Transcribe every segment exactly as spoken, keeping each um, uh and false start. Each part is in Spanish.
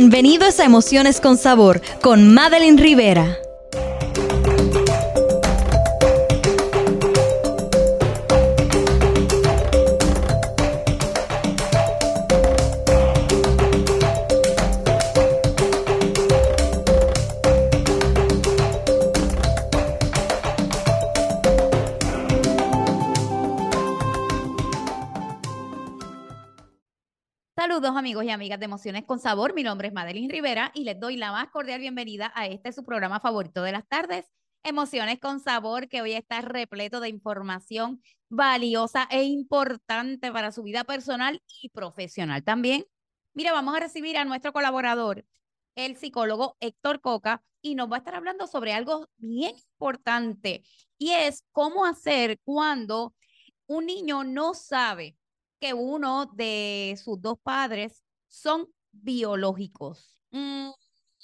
Bienvenidos a Emociones con Sabor con Madeline Rivera. Saludos amigos y amigas de Emociones con Sabor, mi nombre es Madeline Rivera y les doy la más cordial bienvenida a este su programa favorito de las tardes, Emociones con Sabor, que hoy está repleto de información valiosa e importante para su vida personal y profesional también. Mira, vamos a recibir a nuestro colaborador, el psicólogo Héctor Coca, y nos va a estar hablando sobre algo bien importante y es cómo hacer cuando un niño no sabe que uno de sus dos padres son biológicos. Mm,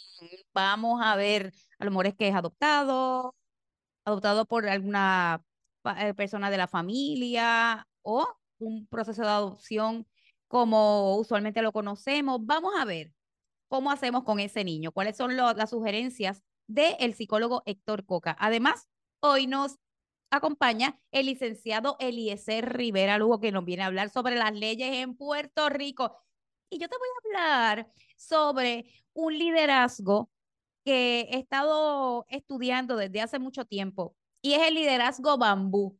vamos a ver, a lo mejor es que es adoptado, adoptado por alguna pa- eh, persona de la familia o un proceso de adopción como usualmente lo conocemos. Vamos a ver cómo hacemos con ese niño, cuáles son lo- las sugerencias del psicólogo Héctor Coca. Además, hoy nos acompaña el licenciado Eliezer Rivera Lugo, que nos viene a hablar sobre las leyes en Puerto Rico. Y yo te voy a hablar sobre un liderazgo que he estado estudiando desde hace mucho tiempo, y es el liderazgo bambú.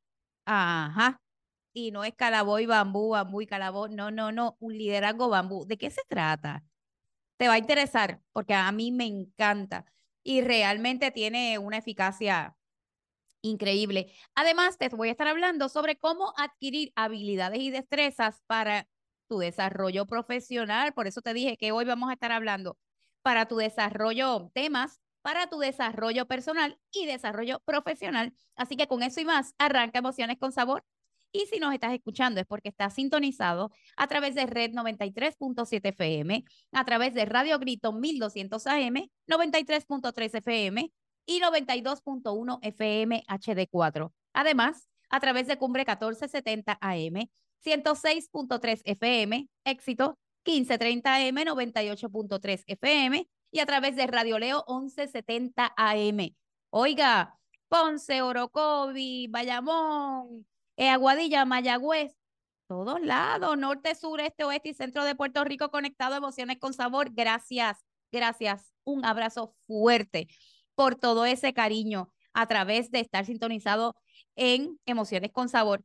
Ajá. Y no es calaboy, bambú, bambú y calabó. No, no, no. Un liderazgo bambú. ¿De qué se trata? Te va a interesar porque a mí me encanta y realmente tiene una eficacia increíble. Además, te voy a estar hablando sobre cómo adquirir habilidades y destrezas para tu desarrollo profesional. Por eso te dije que hoy vamos a estar hablando para tu desarrollo, temas para tu desarrollo personal y desarrollo profesional. Así que con eso y más, arranca Emociones con Sabor. Y si nos estás escuchando es porque estás sintonizado a través de Red noventa y tres punto siete F M, a través de Radio Grito mil doscientos A M, noventa y tres punto tres F M y noventa y dos punto uno F M H D cuatro. Además, a través de Cumbre catorce setenta A M, ciento seis punto tres F M, Éxito quince treinta A M, noventa y ocho punto tres F M y a través de Radio Leo once setenta A M. Oiga, Ponce, Orocovi, Bayamón, eh, Aguadilla, Mayagüez, todos lados, norte, sur, este, oeste y centro de Puerto Rico conectado a Emociones con Sabor. Gracias, gracias. Un abrazo fuerte por todo ese cariño a través de estar sintonizado en Emociones con Sabor.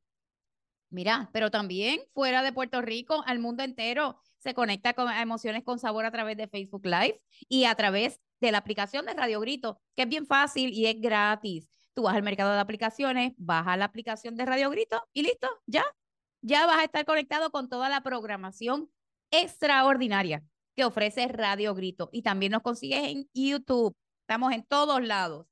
Mira, pero también fuera de Puerto Rico, al mundo entero, se conecta con Emociones con Sabor a través de Facebook Live y a través de la aplicación de Radio Grito, que es bien fácil y es gratis. Tú vas al mercado de aplicaciones, bajas la aplicación de Radio Grito y listo, ya. Ya vas a estar conectado con toda la programación extraordinaria que ofrece Radio Grito. Y también nos consigues en YouTube. Estamos en todos lados.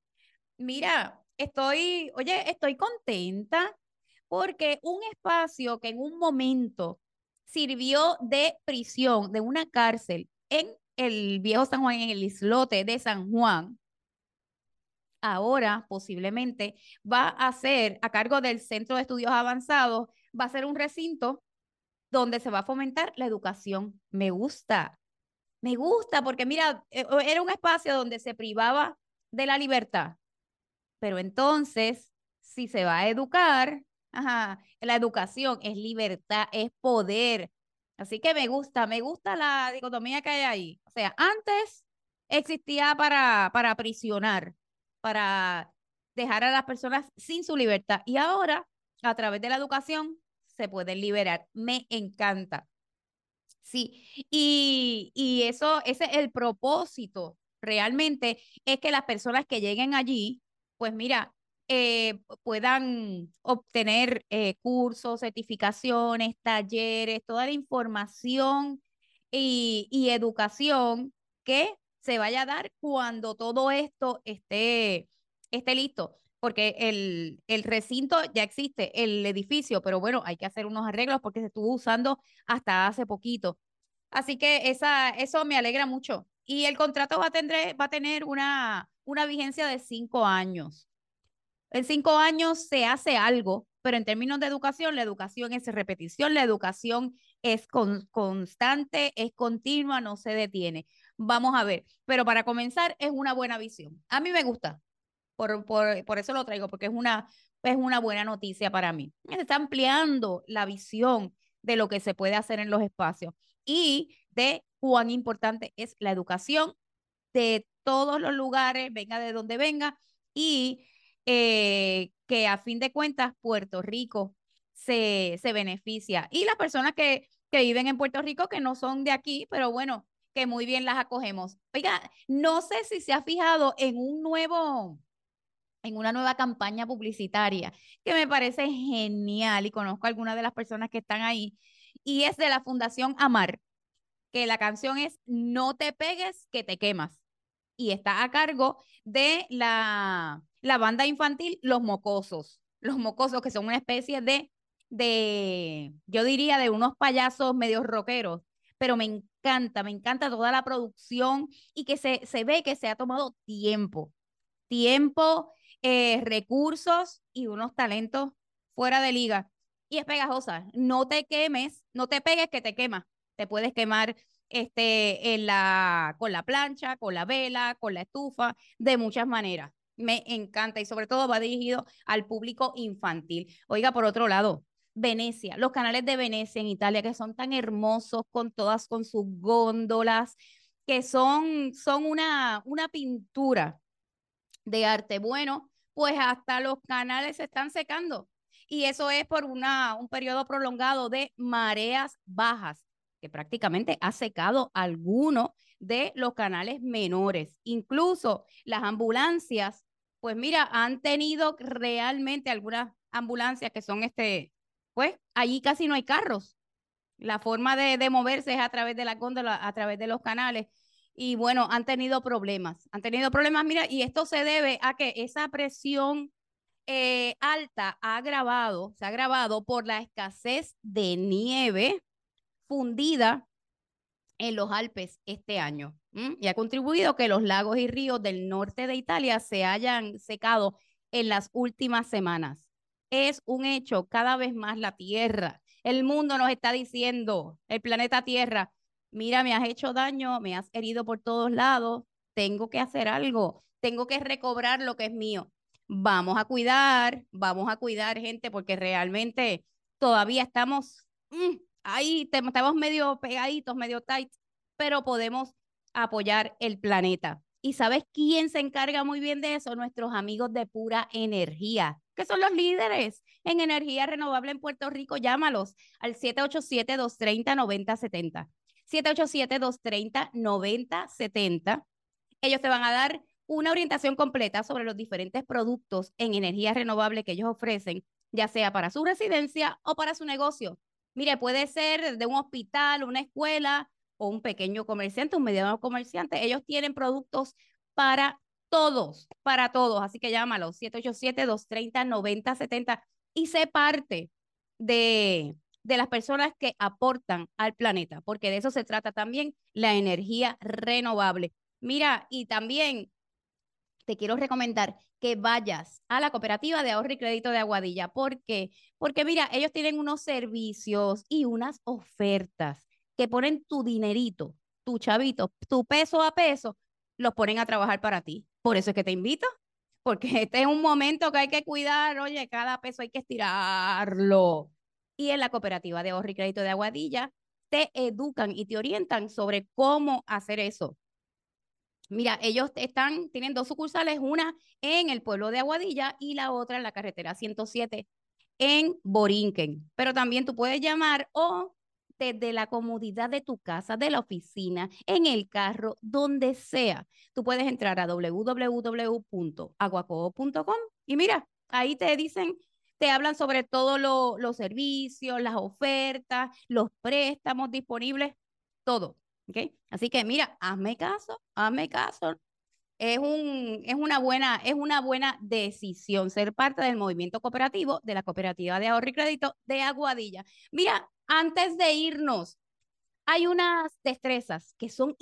Mira, estoy, oye, estoy contenta porque un espacio que en un momento sirvió de prisión, de una cárcel en el viejo San Juan, en el islote de San Juan, ahora posiblemente va a ser a cargo del Centro de Estudios Avanzados, va a ser un recinto donde se va a fomentar la educación. Me gusta, me gusta porque mira, eh, era un espacio donde se privaba de la libertad, pero entonces, si se va a educar, ajá, la educación es libertad, es poder. Así que me gusta, me gusta la dicotomía que hay ahí. O sea, antes existía para, para aprisionar, para dejar a las personas sin su libertad. Y ahora, a través de la educación, se pueden liberar. Me encanta. Sí, y, y eso, ese es el propósito realmente, es que las personas que lleguen allí, pues mira, eh, puedan obtener eh, cursos, certificaciones, talleres, toda la información y, y educación que se vaya a dar cuando todo esto esté, esté listo. Porque el, el recinto ya existe, el edificio, pero bueno, hay que hacer unos arreglos porque se estuvo usando hasta hace poquito. Así que esa, eso me alegra mucho. Y el contrato va a tener, va a tener una, una vigencia de cinco años. En cinco años se hace algo, pero en términos de educación, la educación es repetición, la educación es con, constante, es continua, no se detiene. Vamos a ver, pero para comenzar es una buena visión. A mí me gusta, por, por, por eso lo traigo, porque es una, es una buena noticia para mí. Se está ampliando la visión de lo que se puede hacer en los espacios y de cuán importante es la educación de todos los lugares, venga de donde venga, y eh, que a fin de cuentas Puerto Rico se, se beneficia. Y las personas que, que viven en Puerto Rico, que no son de aquí, pero bueno, que muy bien las acogemos. Oiga, no sé si se ha fijado en un nuevo, en una nueva campaña publicitaria que me parece genial y conozco a algunas de las personas que están ahí, y es de la Fundación Amar, que la canción es No te pegues que te quemas y está a cargo de la, la banda infantil Los Mocosos. Los Mocosos, que son una especie de, de, yo diría, de unos payasos medio rockeros, pero me encanta, me encanta toda la producción y que se, se ve que se ha tomado tiempo, tiempo, eh, recursos y unos talentos fuera de liga. Y es pegajosa, no te quemes, no te pegues que te quemas. Te puedes quemar este, en la, con la plancha, con la vela, con la estufa, de muchas maneras. Me encanta y sobre todo va dirigido al público infantil. Oiga, por otro lado, Venecia, los canales de Venecia en Italia que son tan hermosos con todas, con sus góndolas, que son, son una, una pintura de arte. Bueno, pues hasta los canales se están secando y eso es por una, un periodo prolongado de mareas bajas que prácticamente ha secado algunos de los canales menores. Incluso las ambulancias, pues mira, han tenido realmente algunas ambulancias que son este, pues allí casi no hay carros. La forma de, de moverse es a través de la góndola, a través de los canales. Y bueno, han tenido problemas, han tenido problemas, mira, y esto se debe a que esa presión eh, alta ha agravado, se ha agravado por la escasez de nieve fundida en los Alpes este año. ¿m? Y ha contribuido que los lagos y ríos del norte de Italia se hayan secado en las últimas semanas. Es un hecho, cada vez más la Tierra, el mundo nos está diciendo, el planeta Tierra, mira, me has hecho daño, me has herido por todos lados, tengo que hacer algo, tengo que recobrar lo que es mío. Vamos a cuidar, vamos a cuidar, gente, porque realmente todavía estamos mm, ahí, te, estamos medio pegaditos, medio tight, pero podemos apoyar el planeta. ¿Y sabes quién se encarga muy bien de eso? Nuestros amigos de Pura Energía, que son los líderes en energía renovable en Puerto Rico. Llámalos al siete ocho siete, dos tres cero, nueve cero siete cero. siete ocho siete, dos tres cero, nueve cero siete cero. Ellos te van a dar una orientación completa sobre los diferentes productos en energía renovable que ellos ofrecen, ya sea para su residencia o para su negocio. Mire, puede ser de un hospital, una escuela o un pequeño comerciante, un mediano comerciante. Ellos tienen productos para todos, para todos. Así que llámalo, siete ocho siete, dos tres cero, nueve cero siete cero y sé parte de, de las personas que aportan al planeta, porque de eso se trata también la energía renovable. Mira, y también te quiero recomendar que vayas a la cooperativa de ahorro y crédito de Aguadilla. ¿Por qué? Porque mira, ellos tienen unos servicios y unas ofertas que ponen tu dinerito, tu chavito, tu peso a peso, los ponen a trabajar para ti. Por eso es que te invito, porque este es un momento que hay que cuidar, oye, cada peso hay que estirarlo. Y en la cooperativa de ahorro y crédito de Aguadilla te educan y te orientan sobre cómo hacer eso. Mira, ellos están, tienen dos sucursales, una en el pueblo de Aguadilla y la otra en la carretera ciento siete en Borinquen. Pero también tú puedes llamar o desde la comodidad de tu casa, de la oficina, en el carro, donde sea. Tú puedes entrar a w w w punto aguacoop punto com y mira, ahí te dicen, te hablan sobre todos lo, los servicios, las ofertas, los préstamos disponibles, todo. ¿Okay? Así que mira, hazme caso, hazme caso. Es un, es una buena, es una buena decisión ser parte del movimiento cooperativo de la Cooperativa de Ahorro y Crédito de Aguadilla. Mira, antes de irnos, hay unas destrezas que son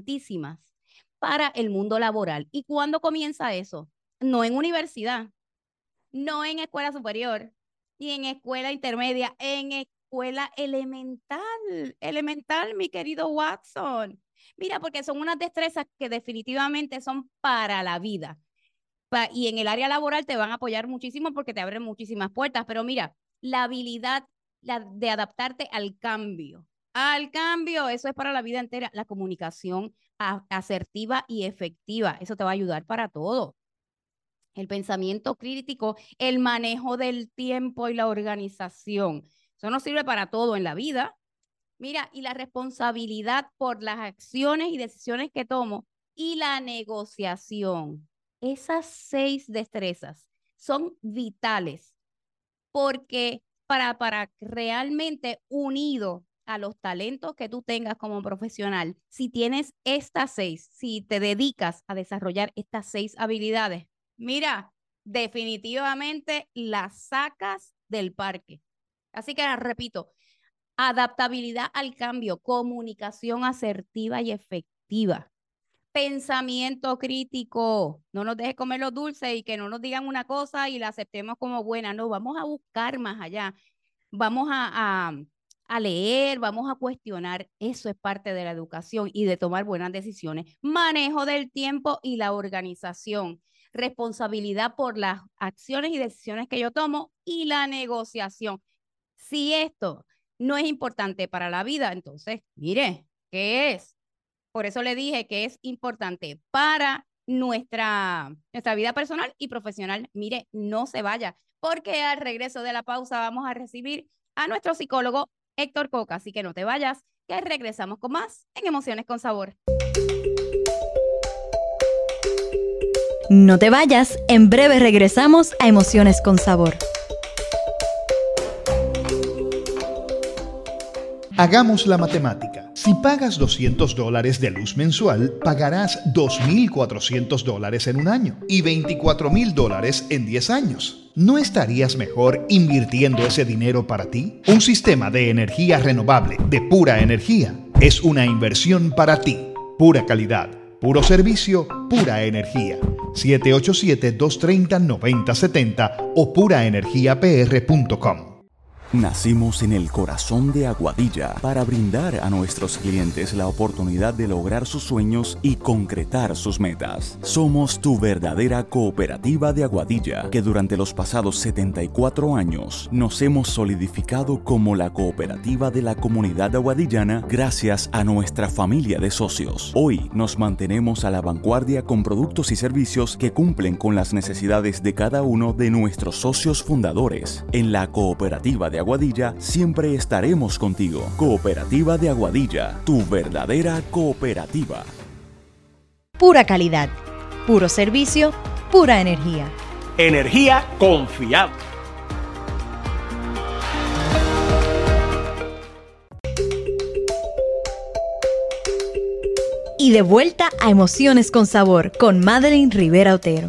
importantísimas para el mundo laboral. ¿Y cuándo comienza eso? No en universidad. no en escuela superior, y en escuela intermedia, en escuela elemental, elemental, mi querido Watson. Mira, porque son unas destrezas que definitivamente son para la vida. Pa- y en el área laboral te van a apoyar muchísimo porque te abren muchísimas puertas. Pero mira, la habilidad la, de adaptarte al cambio. Al cambio, eso es para la vida entera. La comunicación a- asertiva y efectiva, eso te va a ayudar para todo. El pensamiento crítico, el manejo del tiempo y la organización. Eso nos sirve para todo en la vida. Mira, y la responsabilidad por las acciones y decisiones que tomo y la negociación. Esas seis destrezas son vitales porque para, para realmente unido a los talentos que tú tengas como profesional, si tienes estas seis, si te dedicas a desarrollar estas seis habilidades, mira, definitivamente las sacas del parque. Así que repito, adaptabilidad al cambio, comunicación asertiva y efectiva, pensamiento crítico. No nos dejes comer los dulces y que no nos digan una cosa y la aceptemos como buena. No, vamos a buscar más allá. Vamos a, a, a leer, vamos a cuestionar. Eso es parte de la educación y de tomar buenas decisiones. Manejo del tiempo y la organización. Responsabilidad por las acciones y decisiones que yo tomo y la negociación. Si esto no es importante para la vida, entonces, mire, ¿qué es? Por eso le dije que es importante para nuestra, nuestra vida personal y profesional. Mire, no se vaya, porque al regreso de la pausa vamos a recibir a nuestro psicólogo Héctor Coca. Así que no te vayas, que regresamos con más en Emociones con Sabor. No te vayas, en breve regresamos a Emociones con Sabor. Hagamos la matemática. Si pagas doscientos dólares de luz mensual, pagarás dos mil cuatrocientos dólares en un año y veinticuatro mil dólares en diez años. ¿No estarías mejor invirtiendo ese dinero para ti? Un sistema de energía renovable de Pura Energía es una inversión para ti. Pura calidad, puro servicio, pura energía. siete ocho siete, dos tres cero, nueve cero siete cero o pura energía p r punto com. Nacimos en el corazón de Aguadilla para brindar a nuestros clientes la oportunidad de lograr sus sueños y concretar sus metas. Somos tu verdadera cooperativa de Aguadilla, que durante los pasados setenta y cuatro años nos hemos solidificado como la cooperativa de la comunidad aguadillana gracias a nuestra familia de socios. Hoy nos mantenemos a la vanguardia con productos y servicios que cumplen con las necesidades de cada uno de nuestros socios fundadores. En la cooperativa de Aguadilla siempre estaremos contigo. Cooperativa de Aguadilla, tu verdadera cooperativa. Pura calidad, puro servicio, pura energía. Energía confiable. Y de vuelta a Emociones con Sabor con Madeline Rivera Otero.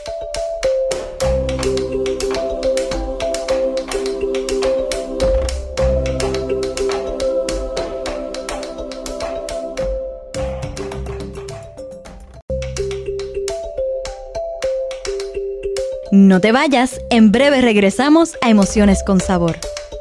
No te vayas, en breve regresamos a Emociones con Sabor.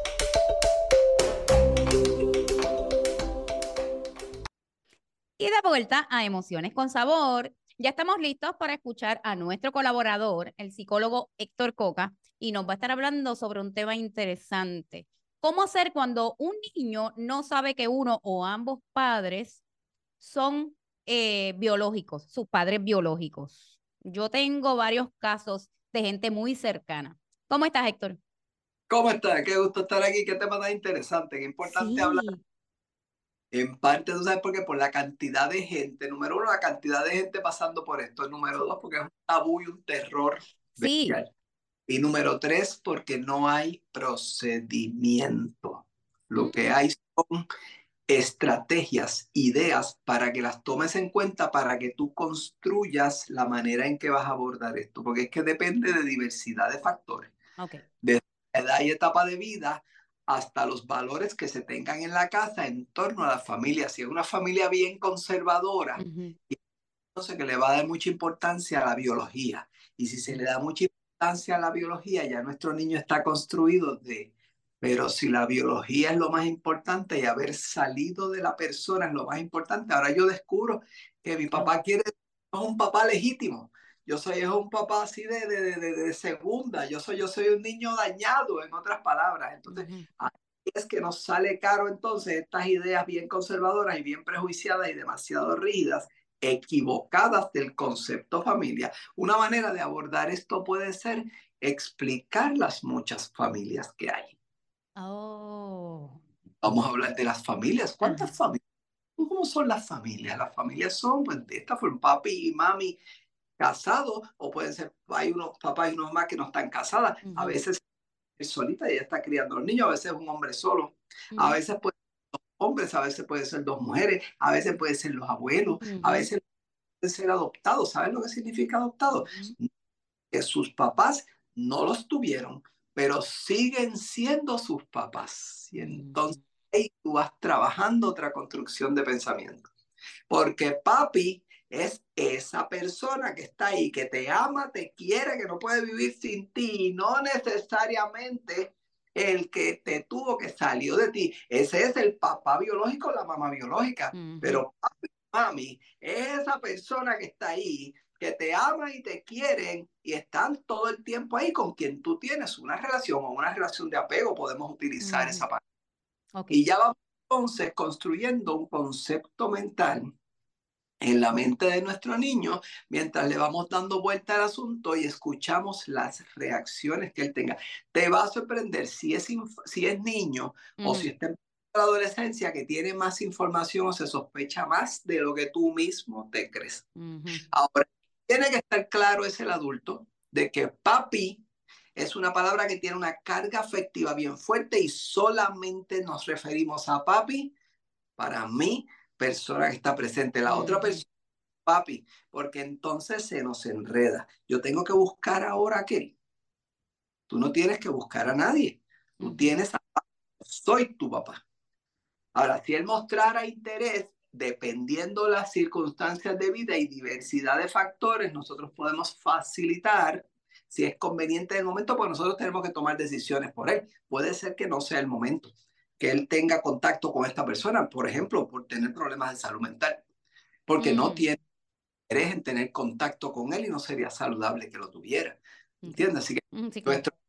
Y de vuelta a Emociones con Sabor. Ya estamos listos para escuchar a nuestro colaborador, el psicólogo Héctor Coca, y nos va a estar hablando sobre un tema interesante. ¿Cómo hacer cuando un niño no sabe que uno o ambos padres son eh, biológicos, sus padres biológicos? Yo tengo varios casos de gente muy cercana. ¿Cómo estás, Héctor? ¿Cómo estás? Qué gusto estar aquí. Qué tema tan interesante. Qué importante Sí. hablar. En parte, tú sabes por qué, por la cantidad de gente. Número uno, la cantidad de gente pasando por esto. Número dos, porque es un tabú y un terror. Sí. bestial. Y número tres, porque no hay procedimiento. Lo Mm. que hay son estrategias, ideas para que las tomes en cuenta, para que tú construyas la manera en que vas a abordar esto. Porque es que depende de diversidad de factores. Ok. Desde la edad y etapa de vida hasta los valores que se tengan en la casa en torno a la familia. Si es una familia bien conservadora, Uh-huh. entonces que le va a dar mucha importancia a la biología. Y si se le da mucha importancia importancia a la biología, ya nuestro niño está construido de, pero si la biología es lo más importante y haber salido de la persona es lo más importante, ahora yo descubro que mi papá quiere es un papá legítimo. Yo soy es un papá así de, de, de, de segunda, yo soy, yo soy un niño dañado, en otras palabras. Entonces, uh-huh. ahí es que nos sale caro entonces estas ideas bien conservadoras y bien prejuiciadas y demasiado rígidas, equivocadas del concepto familia. Una manera de abordar esto puede ser explicar las muchas familias que hay. Oh. Vamos a hablar de las familias. ¿Cuántas uh-huh. familias? ¿Cómo son las familias? Las familias son, pues, de esta forma, papi y mami casados, o pueden ser, hay unos papás y unos más que no están casadas. Uh-huh. A veces es solita y ella está criando a los niños, a veces es un hombre solo. Uh-huh. A veces puede ser dos hombres, a veces puede ser dos mujeres, a veces puede ser los abuelos, uh-huh. a veces puede ser adoptados. ¿Saben lo que significa adoptado? Uh-huh. Que sus papás no los tuvieron, pero siguen siendo sus papás. Y entonces ahí tú vas trabajando otra construcción de pensamiento. Porque papi es esa persona que está ahí, que te ama, te quiere, que no puede vivir sin ti, y no necesariamente el que te tuvo, que salió de ti. Ese es el papá biológico, la mamá biológica. Uh-huh. Pero papi, mami, es esa persona que está ahí, que te ama y te quieren y están todo el tiempo ahí con quien tú tienes una relación o una relación de apego, podemos utilizar uh-huh. esa parte. Okay. Y ya vamos entonces construyendo un concepto mental en la mente de nuestro niño, mientras le vamos dando vuelta al asunto y escuchamos las reacciones que él tenga. Te va a sorprender si es, si es niño uh-huh. o si está en la adolescencia, que tiene más información o se sospecha más de lo que tú mismo te crees. Uh-huh. Ahora, tiene que estar claro es el adulto de que papi es una palabra que tiene una carga afectiva bien fuerte y solamente nos referimos a papi para mí, persona que está presente. La uh-huh. otra persona, papi, porque entonces se nos enreda. Yo tengo que buscar ahora a aquel. Tú no tienes que buscar a nadie. Tú uh-huh. tienes a papi. Soy tu papá. Ahora, si él mostrara interés, dependiendo las circunstancias de vida y diversidad de factores, nosotros podemos facilitar, si es conveniente en el momento, pues nosotros tenemos que tomar decisiones por él. Puede ser que no sea el momento que él tenga contacto con esta persona, por ejemplo, por tener problemas de salud mental, porque mm. no tiene interés en tener contacto con él y no sería saludable que lo tuviera. ¿Entiendes? Así que mm, sí, claro. nuestro,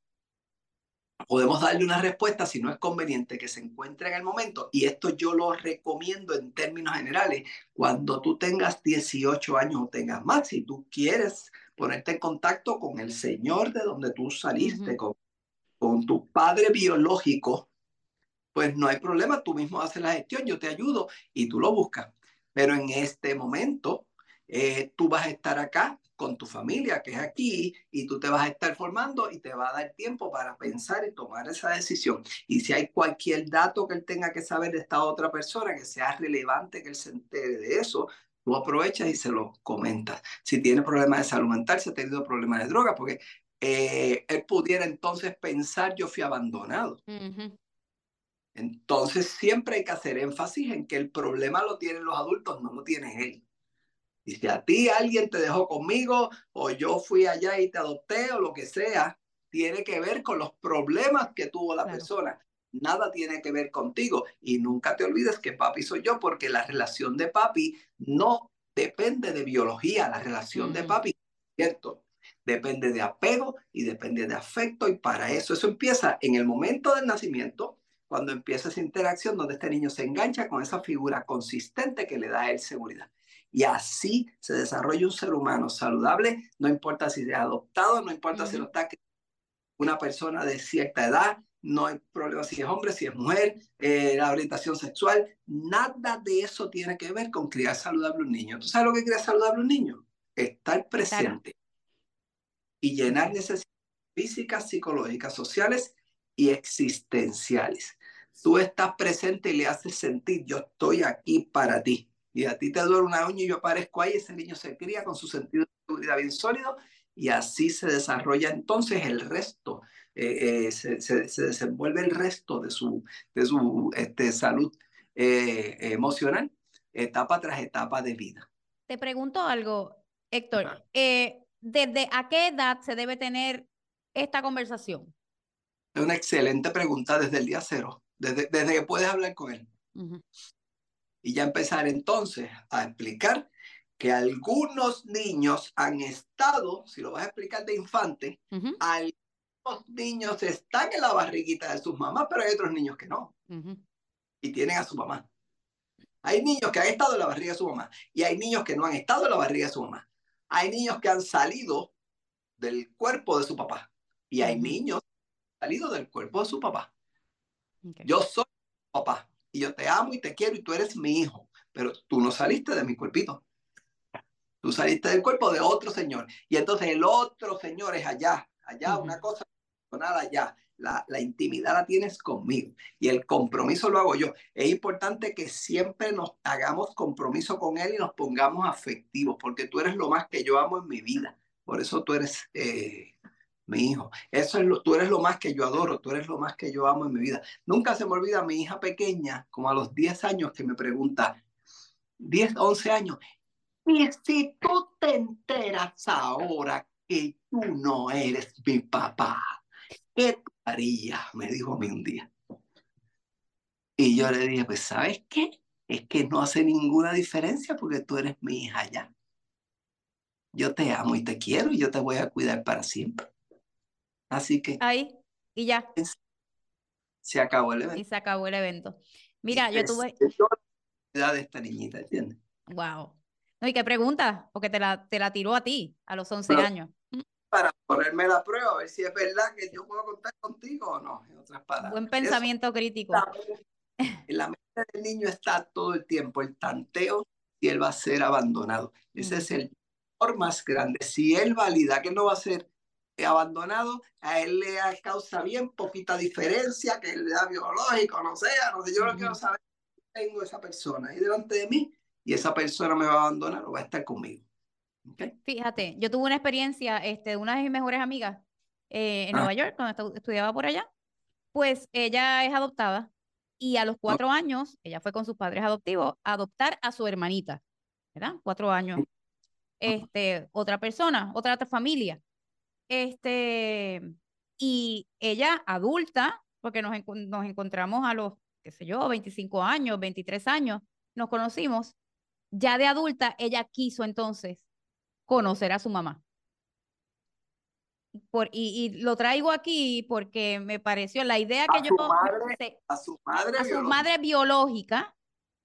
podemos darle una respuesta si no es conveniente que se encuentre en el momento, y esto yo lo recomiendo en términos generales, cuando tú tengas dieciocho años o tengas más, si tú quieres ponerte en contacto con el Señor de donde tú saliste, uh-huh. con, con tu padre biológico, pues no hay problema, tú mismo haces la gestión, yo te ayudo y tú lo buscas. Pero en este momento, eh, tú vas a estar acá con tu familia, que es aquí, y tú te vas a estar formando y te va a dar tiempo para pensar y tomar esa decisión. Y si hay cualquier dato que él tenga que saber de esta otra persona, que sea relevante que él se entere de eso, tú aprovechas y se lo comentas. Si tiene problemas de salud mental, si ha tenido problemas de droga, porque eh, él pudiera entonces pensar, yo fui abandonado. Uh-huh. Entonces siempre hay que hacer énfasis en que el problema lo tienen los adultos, no lo tiene él. Y si a ti alguien te dejó conmigo, o yo fui allá y te adopté, o lo que sea, tiene que ver con los problemas que tuvo la claro. persona. Nada tiene que ver contigo. Y nunca te olvides que papi soy yo, porque la relación de papi no depende de biología. La relación mm. de papi, ¿cierto? Depende de apego y depende de afecto. Y para eso, eso empieza en el momento del nacimiento, cuando empieza esa interacción donde este niño se engancha con esa figura consistente que le da a él seguridad. Y así se desarrolla un ser humano saludable, no importa si es adoptado, no importa uh-huh. si lo está una persona de cierta edad, no hay problema si es hombre, si es mujer, eh, la orientación sexual, nada de eso tiene que ver con criar saludable a un niño. ¿Tú sabes lo que es criar saludable a un niño? Estar presente claro. y llenar necesidades físicas, psicológicas, sociales y existenciales. Tú estás presente y le haces sentir, yo estoy aquí para ti. Y a ti te duele una uña y yo aparezco ahí, ese niño se cría con su sentido de seguridad bien sólido, y así se desarrolla entonces el resto, eh, eh, se, se, se desenvuelve el resto de su, de su este, salud eh, emocional, etapa tras etapa de vida. Te pregunto algo, Héctor, eh, ¿desde a qué edad se debe tener esta conversación? Es una excelente pregunta desde el día cero, desde, desde que puedes hablar con él. Uh-huh. Y ya empezar entonces a explicar que algunos niños han estado, si lo vas a explicar de infante, uh-huh. algunos niños están en la barriguita de sus mamás, pero hay otros niños que no. Uh-huh. Y tienen a su mamá. Hay niños que han estado en la barriga de su mamá y hay niños que no han estado en la barriga de su mamá. Hay niños que han salido del cuerpo de su papá y hay uh-huh. niños que han salido del cuerpo de su papá. Okay. Yo soy tu papá y yo te amo y te quiero y tú eres mi hijo, pero tú no saliste de mi cuerpito. Tú saliste del cuerpo de otro señor y entonces el otro señor es allá, allá uh-huh. una cosa personal allá. La, la intimidad la tienes conmigo y el compromiso lo hago yo. Es importante que siempre nos hagamos compromiso con él y nos pongamos afectivos, porque tú eres lo más que yo amo en mi vida. Por eso tú eres eh, mi hijo. Eso es lo, tú eres lo más que yo adoro, tú eres lo más que yo amo en mi vida. Nunca se me olvida mi hija pequeña, como a los diez años, que me pregunta, diez, once años, y si tú te enteras ahora que tú no eres mi papá, ¿qué tú harías? Me dijo a mí un día. Y yo le dije, pues, ¿sabes qué? Es que no hace ninguna diferencia porque tú eres mi hija ya. Yo te amo y te quiero y yo te voy a cuidar para siempre. Así que... Ahí, y ya. Se acabó el evento. Y se acabó el evento. Mira, yo tuve... La de esta niñita, ¿entiendes? Wow. No, ¿y qué pregunta? Porque te la, te la tiró a ti a los once Pero, años. Para ponerme la prueba, a ver si es verdad que yo puedo contar contigo o no, en otras palabras. Buen pensamiento Eso, crítico. En la mente del niño está todo el tiempo el tanteo si él va a ser abandonado. Ese mm. es el error más grande. Si él valida que no va a ser abandonado, a él le causa bien poquita diferencia, que él le da biológico, no sea, no sé, yo mm. no quiero saber que tengo esa persona ahí delante de mí y esa persona me va a abandonar o va a estar conmigo. Okay. Fíjate, yo tuve una experiencia este, de una de mis mejores amigas eh, en ah. Nueva York, cuando estudiaba por allá. Pues ella es adoptada y a los cuatro ah. años, ella fue con sus padres adoptivos a adoptar a su hermanita, ¿verdad? Cuatro años. Este, otra persona, otra, otra familia. Este, y ella adulta, porque nos, nos encontramos a los, qué sé yo, veinticinco años, veintitrés años, nos conocimos. Ya de adulta, ella quiso entonces conocer a su mamá. Por, y, y lo traigo aquí porque me pareció la idea que a yo... Su madre, se, a su madre a su madre biológica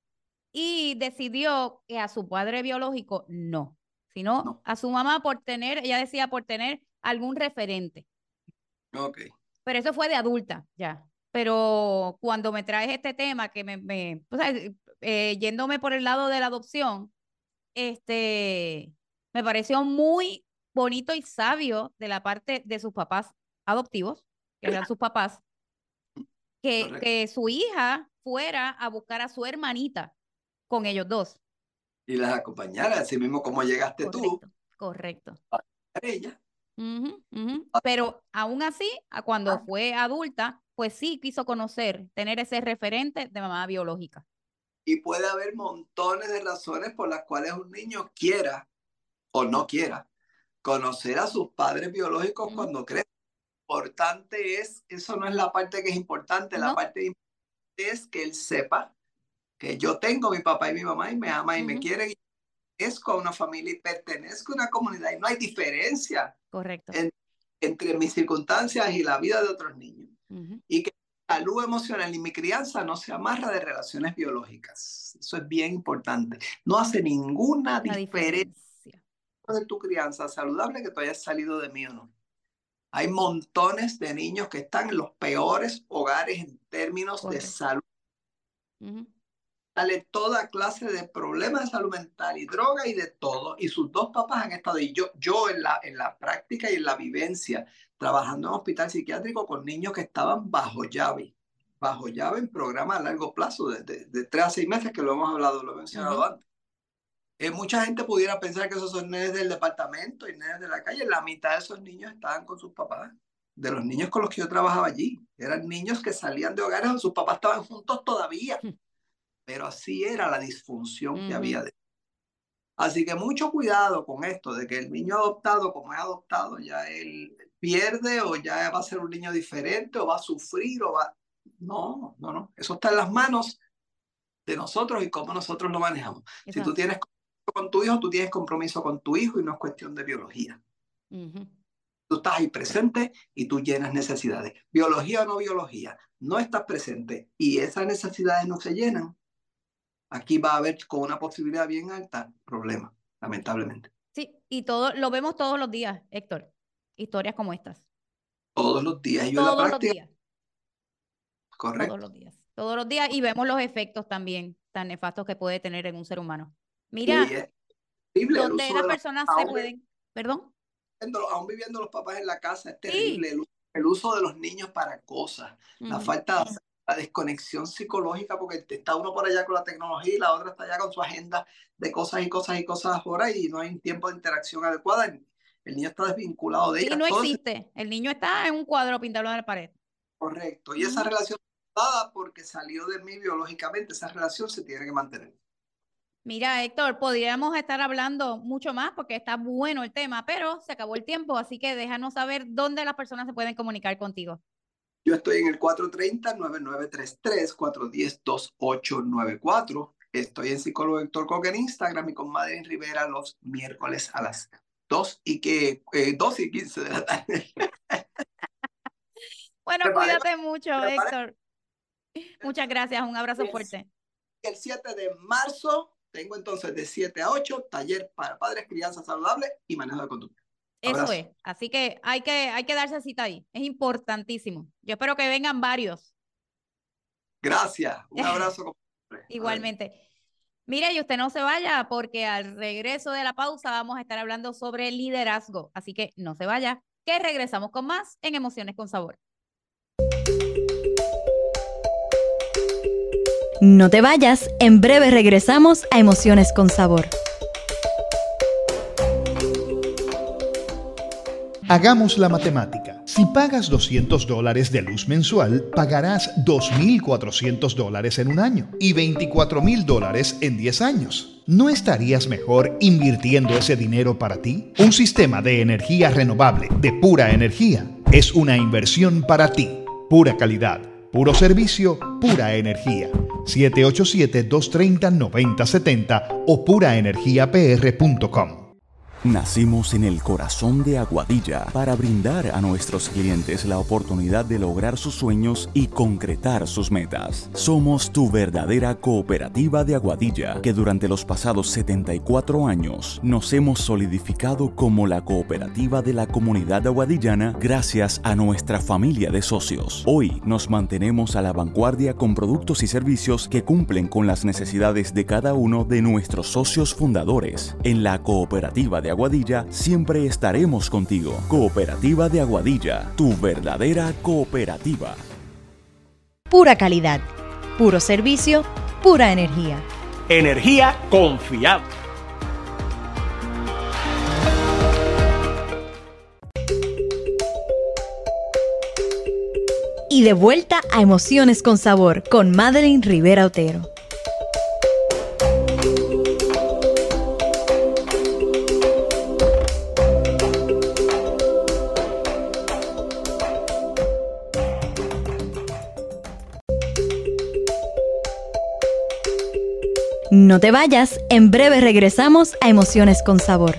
y decidió que a su padre biológico no, sino no. a su mamá por tener, ella decía por tener algún referente. Ok. Pero eso fue de adulta ya. Pero cuando me traes este tema que me... me o sea, eh, yéndome por el lado de la adopción, este, me pareció muy bonito y sabio de la parte de sus papás adoptivos, que eran sus papás, que, que su hija fuera a buscar a su hermanita con ellos dos. Y las acompañara, así mismo como llegaste correcto, tú. Correcto. A ella. Uh-huh, uh-huh. Pero aún así, cuando ah. fue adulta, pues sí quiso conocer, tener ese referente de mamá biológica. Y puede haber montones de razones por las cuales un niño quiera o no quiera conocer a sus padres biológicos uh-huh. cuando crece. Importante es, eso no es la parte que es importante, no. La parte importante es que él sepa que yo tengo mi papá y mi mamá y me ama y uh-huh. me quiere y pertenezco a una familia y pertenezco a una comunidad y no hay diferencia Correcto. En, entre mis circunstancias y la vida de otros niños. Uh-huh. Y que la salud emocional y mi crianza no se amarra de relaciones biológicas. Eso es bien importante. No hace ninguna diferencia, diferencia de tu crianza saludable que tú hayas salido de mí o no. Hay montones de niños que están en los peores hogares en términos Correcto. De salud. Uh-huh. Sale toda clase de problemas de salud mental y droga y de todo. Y sus dos papás han estado, y yo, yo en, la, en la práctica y en la vivencia, trabajando en hospital psiquiátrico con niños que estaban bajo llave, bajo llave en programa a largo plazo, de, de, de tres a seis meses, que lo hemos hablado, lo he mencionado uh-huh. antes. Eh, mucha gente pudiera pensar que esos son nenes del departamento y nenes de la calle. La mitad de esos niños estaban con sus papás. De los niños con los que yo trabajaba allí. Eran niños que salían de hogares donde sus papás estaban juntos todavía. Pero así era la disfunción uh-huh. que había. De... Así que mucho cuidado con esto, de que el niño adoptado, como es adoptado, ya él pierde o ya va a ser un niño diferente o va a sufrir o va... No, no, no. Eso está en las manos de nosotros y cómo nosotros lo manejamos. Eso Si es tú así. tienes compromiso con tu hijo, tú tienes compromiso con tu hijo y no es cuestión de biología. Ujú. Tú estás ahí presente y tú llenas necesidades. Biología o no biología, no estás presente y esas necesidades no se llenan. Aquí va a haber con una posibilidad bien alta problemas, lamentablemente. Sí, y todo, lo vemos todos los días, Héctor. Historias como estas. Todos los días. Yo en la Todos los práctica, días. Todos correcto. los días. Todos los días y vemos los efectos también tan nefastos que puede tener en un ser humano. Y Mira, es terrible el ¿dónde uso las de los... personas se Aún pueden? ¿Perdón? viviendo, aún viviendo los papás en la casa, es terrible Sí. el, el uso de los niños para cosas. La Ujú. falta de la desconexión psicológica, porque está uno por allá con la tecnología y la otra está allá con su agenda de cosas y cosas y cosas ahora y no hay un tiempo de interacción adecuada. El niño está desvinculado de Sí, ella. no Todo eso es existe. El niño está en un cuadro pintado en la pared. correcto. Y esa Ujú. relación dada porque salió de mí biológicamente, esa relación se tiene que mantener. Mira, Héctor, podríamos estar hablando mucho más porque está bueno el tema, pero se acabó el tiempo, así que déjanos saber dónde las personas se pueden comunicar contigo. Yo estoy en el cuatro tres cero, nueve nueve tres tres, cuatro uno cero, dos ocho nueve cuatro. Estoy en Psicólogo Héctor Coque en Instagram y con Madeline Rivera los miércoles a las dos y, que, eh, dos y quince de la tarde. Bueno, Preparé, cuídate mucho, preparé Héctor. Muchas gracias, un abrazo el, fuerte. el siete de marzo. Tengo entonces de siete a ocho taller para padres, crianza saludable y manejo de conducta. Eso Abrazo. es, así que hay que, hay que darse cita ahí, es importantísimo. Yo espero que vengan varios. Gracias. Un abrazo. Como siempre. Igualmente. Mire, y usted no se vaya porque al regreso de la pausa vamos a estar hablando sobre liderazgo, así que no se vaya, que regresamos con más en Emociones con Sabor. No te vayas, en breve regresamos a Emociones con Sabor. Hagamos la matemática. Si pagas doscientos dólares de luz mensual, pagarás dos mil cuatrocientos dólares en un año y veinticuatro mil dólares en diez años. ¿No estarías mejor invirtiendo ese dinero para ti? Un sistema de energía renovable, de pura energía, es una inversión para ti. Pura calidad, puro servicio, pura energía. siete ocho siete, dos tres cero, nueve cero siete cero o pura energía p r punto com. Nacimos en el corazón de Aguadilla para brindar a nuestros clientes la oportunidad de lograr sus sueños y concretar sus metas. Somos tu verdadera cooperativa de Aguadilla, que durante los pasados setenta y cuatro años nos hemos solidificado como la cooperativa de la comunidad aguadillana gracias a nuestra familia de socios. Hoy nos mantenemos a la vanguardia con productos y servicios que cumplen con las necesidades de cada uno de nuestros socios fundadores. En la cooperativa de Aguadilla siempre estaremos contigo. Cooperativa de Aguadilla, tu verdadera cooperativa. Pura calidad, puro servicio, pura energía. Energía confiable. Y de vuelta a Emociones con Sabor con Madeline Rivera Otero. No te vayas, en breve regresamos a Emociones con Sabor.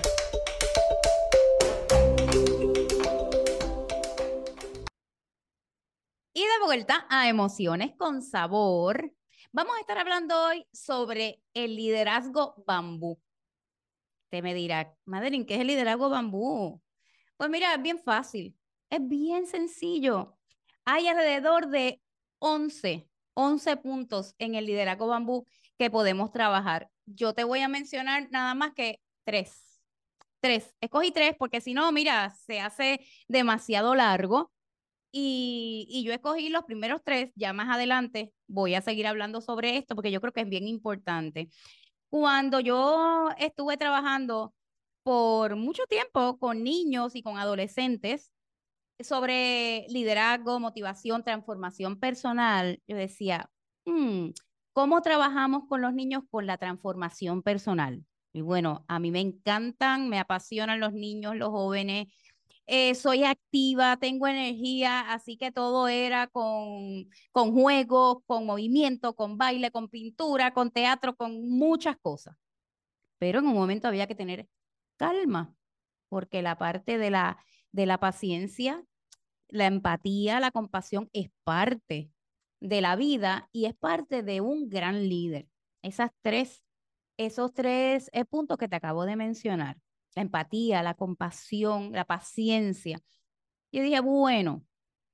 Y de vuelta a Emociones con Sabor, vamos a estar hablando hoy sobre el liderazgo bambú. Usted me dirá, Madeline, ¿qué es el liderazgo bambú? Pues mira, es bien fácil, es bien sencillo. Hay alrededor de once, once puntos en el liderazgo bambú que podemos trabajar. Yo te voy a mencionar nada más que tres. Tres. Escogí tres porque si no, mira, se hace demasiado largo. Y, y yo escogí los primeros tres. Ya más adelante voy a seguir hablando sobre esto porque yo creo que es bien importante. Cuando yo estuve trabajando por mucho tiempo con niños y con adolescentes sobre liderazgo, motivación, transformación personal, yo decía, hmm, ¿cómo trabajamos con los niños con la transformación personal? Y bueno, a mí me encantan, me apasionan los niños, los jóvenes. Eh, soy activa, tengo energía, así que todo era con, con juegos, con movimiento, con baile, con pintura, con teatro, con muchas cosas. Pero en un momento había que tener calma, porque la parte de la, de la paciencia, la empatía, la compasión es parte de la vida y es parte de un gran líder. Esas tres, esos tres eh, puntos que te acabo de mencionar, la empatía, la compasión, la paciencia. Yo dije, bueno,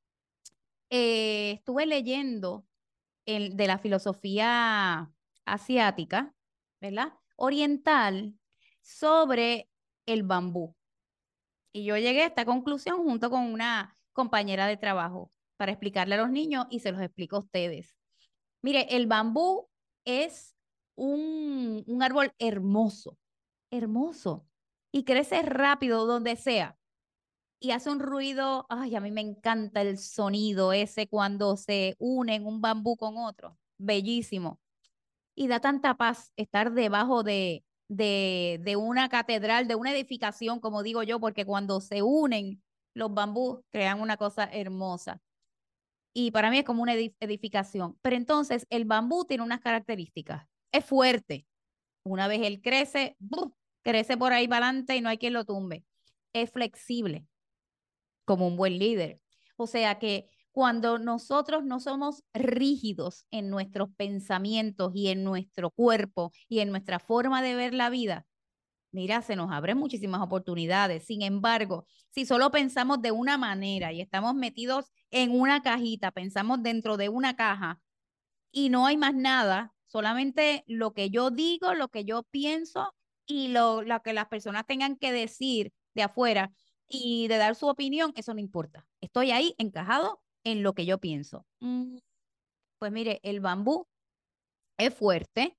eh, estuve leyendo el, de la filosofía asiática, ¿verdad? Oriental, sobre el bambú. Y yo llegué a esta conclusión junto con una compañera de trabajo para explicarle a los niños y se los explico a ustedes. Mire, el bambú es un, un árbol hermoso, hermoso, y crece rápido donde sea. Y hace un ruido, ay, a mí me encanta el sonido ese cuando se unen un bambú con otro, bellísimo. Y da tanta paz estar debajo de, de, de una catedral, de una edificación, como digo yo, porque cuando se unen los bambús crean una cosa hermosa. Y para mí es como una edif- edificación. Pero entonces el bambú tiene unas características. Es fuerte. Una vez él crece, ¡buf! Crece por ahí para adelante y no hay quien lo tumbe. Es flexible como un buen líder. O sea que cuando nosotros no somos rígidos en nuestros pensamientos y en nuestro cuerpo y en nuestra forma de ver la vida, mira, se nos abren muchísimas oportunidades. Sin embargo, si solo pensamos de una manera y estamos metidos en una cajita, pensamos dentro de una caja y no hay más nada, solamente lo que yo digo, lo que yo pienso y lo, lo que las personas tengan que decir de afuera y de dar su opinión, eso no importa. Estoy ahí encajado en lo que yo pienso. Mm, pues mire, el bambú es fuerte,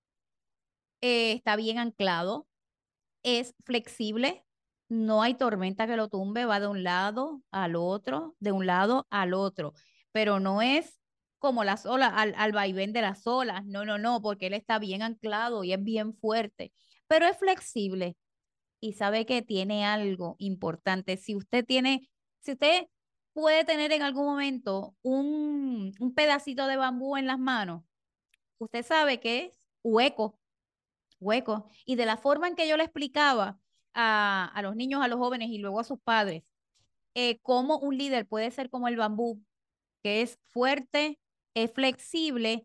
eh, está bien anclado, es flexible, no hay tormenta que lo tumbe, va de un lado al otro, de un lado al otro, pero no es como las olas, al, al vaivén de las olas, no, no, no, porque él está bien anclado y es bien fuerte, pero es flexible y sabe que tiene algo importante. Si usted tiene, si usted puede tener en algún momento un, un pedacito de bambú en las manos, usted sabe que es hueco, hueco. Y de la forma en que yo le explicaba a, a los niños, a los jóvenes y luego a sus padres, eh, cómo un líder puede ser como el bambú, que es fuerte, es flexible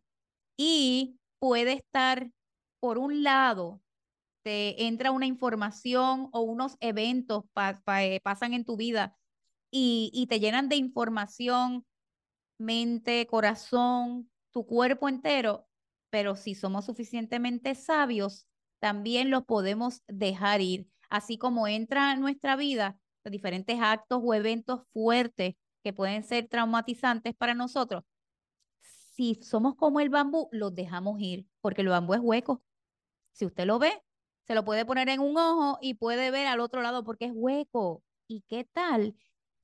y puede estar, por un lado, te entra una información o unos eventos pa- pa- eh, pasan en tu vida y, y te llenan de información, mente, corazón, tu cuerpo entero, pero si somos suficientemente sabios, también los podemos dejar ir, así como entra en nuestra vida los diferentes actos o eventos fuertes que pueden ser traumatizantes para nosotros. Si somos como el bambú, los dejamos ir, porque el bambú es hueco. Si usted lo ve, se lo puede poner en un ojo y puede ver al otro lado porque es hueco. ¿Y qué tal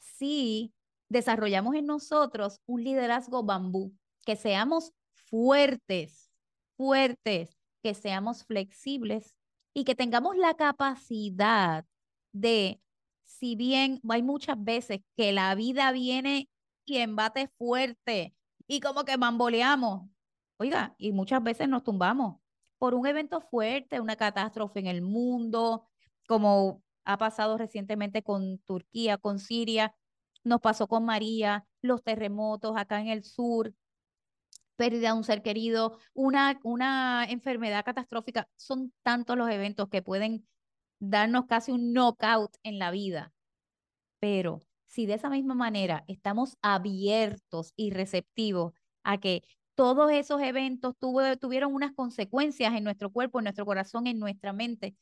si desarrollamos en nosotros un liderazgo bambú? Que seamos fuertes, fuertes, que seamos flexibles y que tengamos la capacidad de, si bien hay muchas veces que la vida viene y embate fuerte y como que bamboleamos, oiga, y muchas veces nos tumbamos por un evento fuerte, una catástrofe en el mundo, como ha pasado recientemente con Turquía, con Siria, nos pasó con María, los terremotos acá en el sur, pérdida de un ser querido, una, una enfermedad catastrófica. Son tantos los eventos que pueden darnos casi un knockout en la vida. Pero si de esa misma manera estamos abiertos y receptivos a que todos esos eventos tuvo- tuvieron unas consecuencias en nuestro cuerpo, en nuestro corazón, en nuestra mente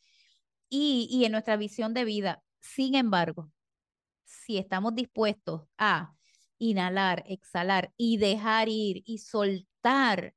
y, y en nuestra visión de vida. Sin embargo, si estamos dispuestos a inhalar, exhalar y dejar ir y soltar,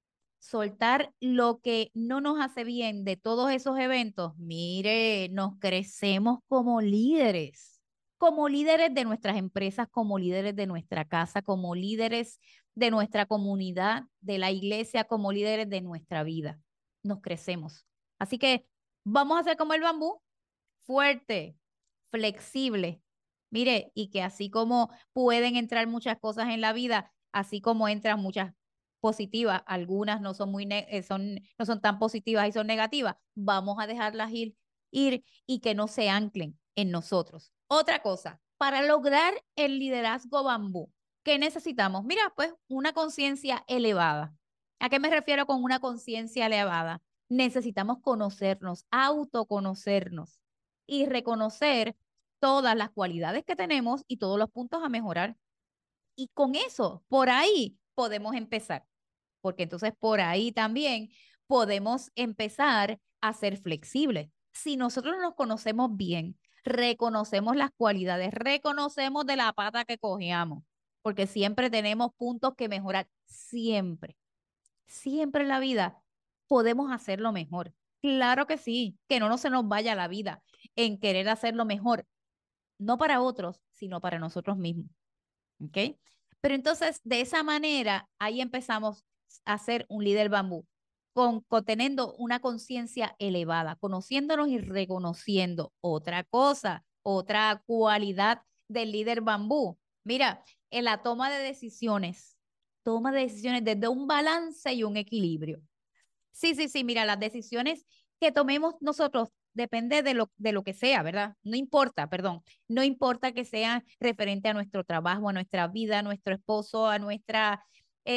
soltar lo que no nos hace bien de todos esos eventos, mire, nos crecemos como líderes, como líderes de nuestras empresas, como líderes de nuestra casa, como líderes de nuestra comunidad, de la iglesia, como líderes de nuestra vida. Nos crecemos. Así que Vamos a hacer como el bambú, fuerte, flexible. Mire, y que así como pueden entrar muchas cosas en la vida, así como entran muchas positivas, algunas no son muy ne- eh, son, no son tan positivas y son negativas, vamos a dejarlas ir, ir y que no se anclen en nosotros. Otra cosa, para lograr el liderazgo bambú, ¿qué necesitamos? Mira, pues una conciencia elevada. ¿A qué me refiero con una conciencia elevada? Necesitamos conocernos, autoconocernos y reconocer todas las cualidades que tenemos y todos los puntos a mejorar. Y con eso, por ahí podemos empezar, porque entonces por ahí también podemos empezar a ser flexibles. Si nosotros nos conocemos bien, reconocemos las cualidades, reconocemos de la pata que cogíamos, porque siempre tenemos puntos que mejorar, siempre, siempre en la vida podemos hacerlo mejor. Claro que sí, que no, no se nos vaya la vida en querer hacerlo mejor, no para otros, sino para nosotros mismos. ¿Ok? Pero entonces, de esa manera, ahí empezamos a ser un líder bambú, con, con teniendo una conciencia elevada, conociéndonos y reconociendo otra cosa, otra cualidad del líder bambú. Mira, en la toma de decisiones, toma de decisiones desde un balance y un equilibrio. Sí, sí, sí, mira, las decisiones que tomemos nosotros depende de lo, de lo que sea, ¿verdad? No importa, perdón, no importa que sea referente a nuestro trabajo, a nuestra vida, a nuestro esposo, a nuestra,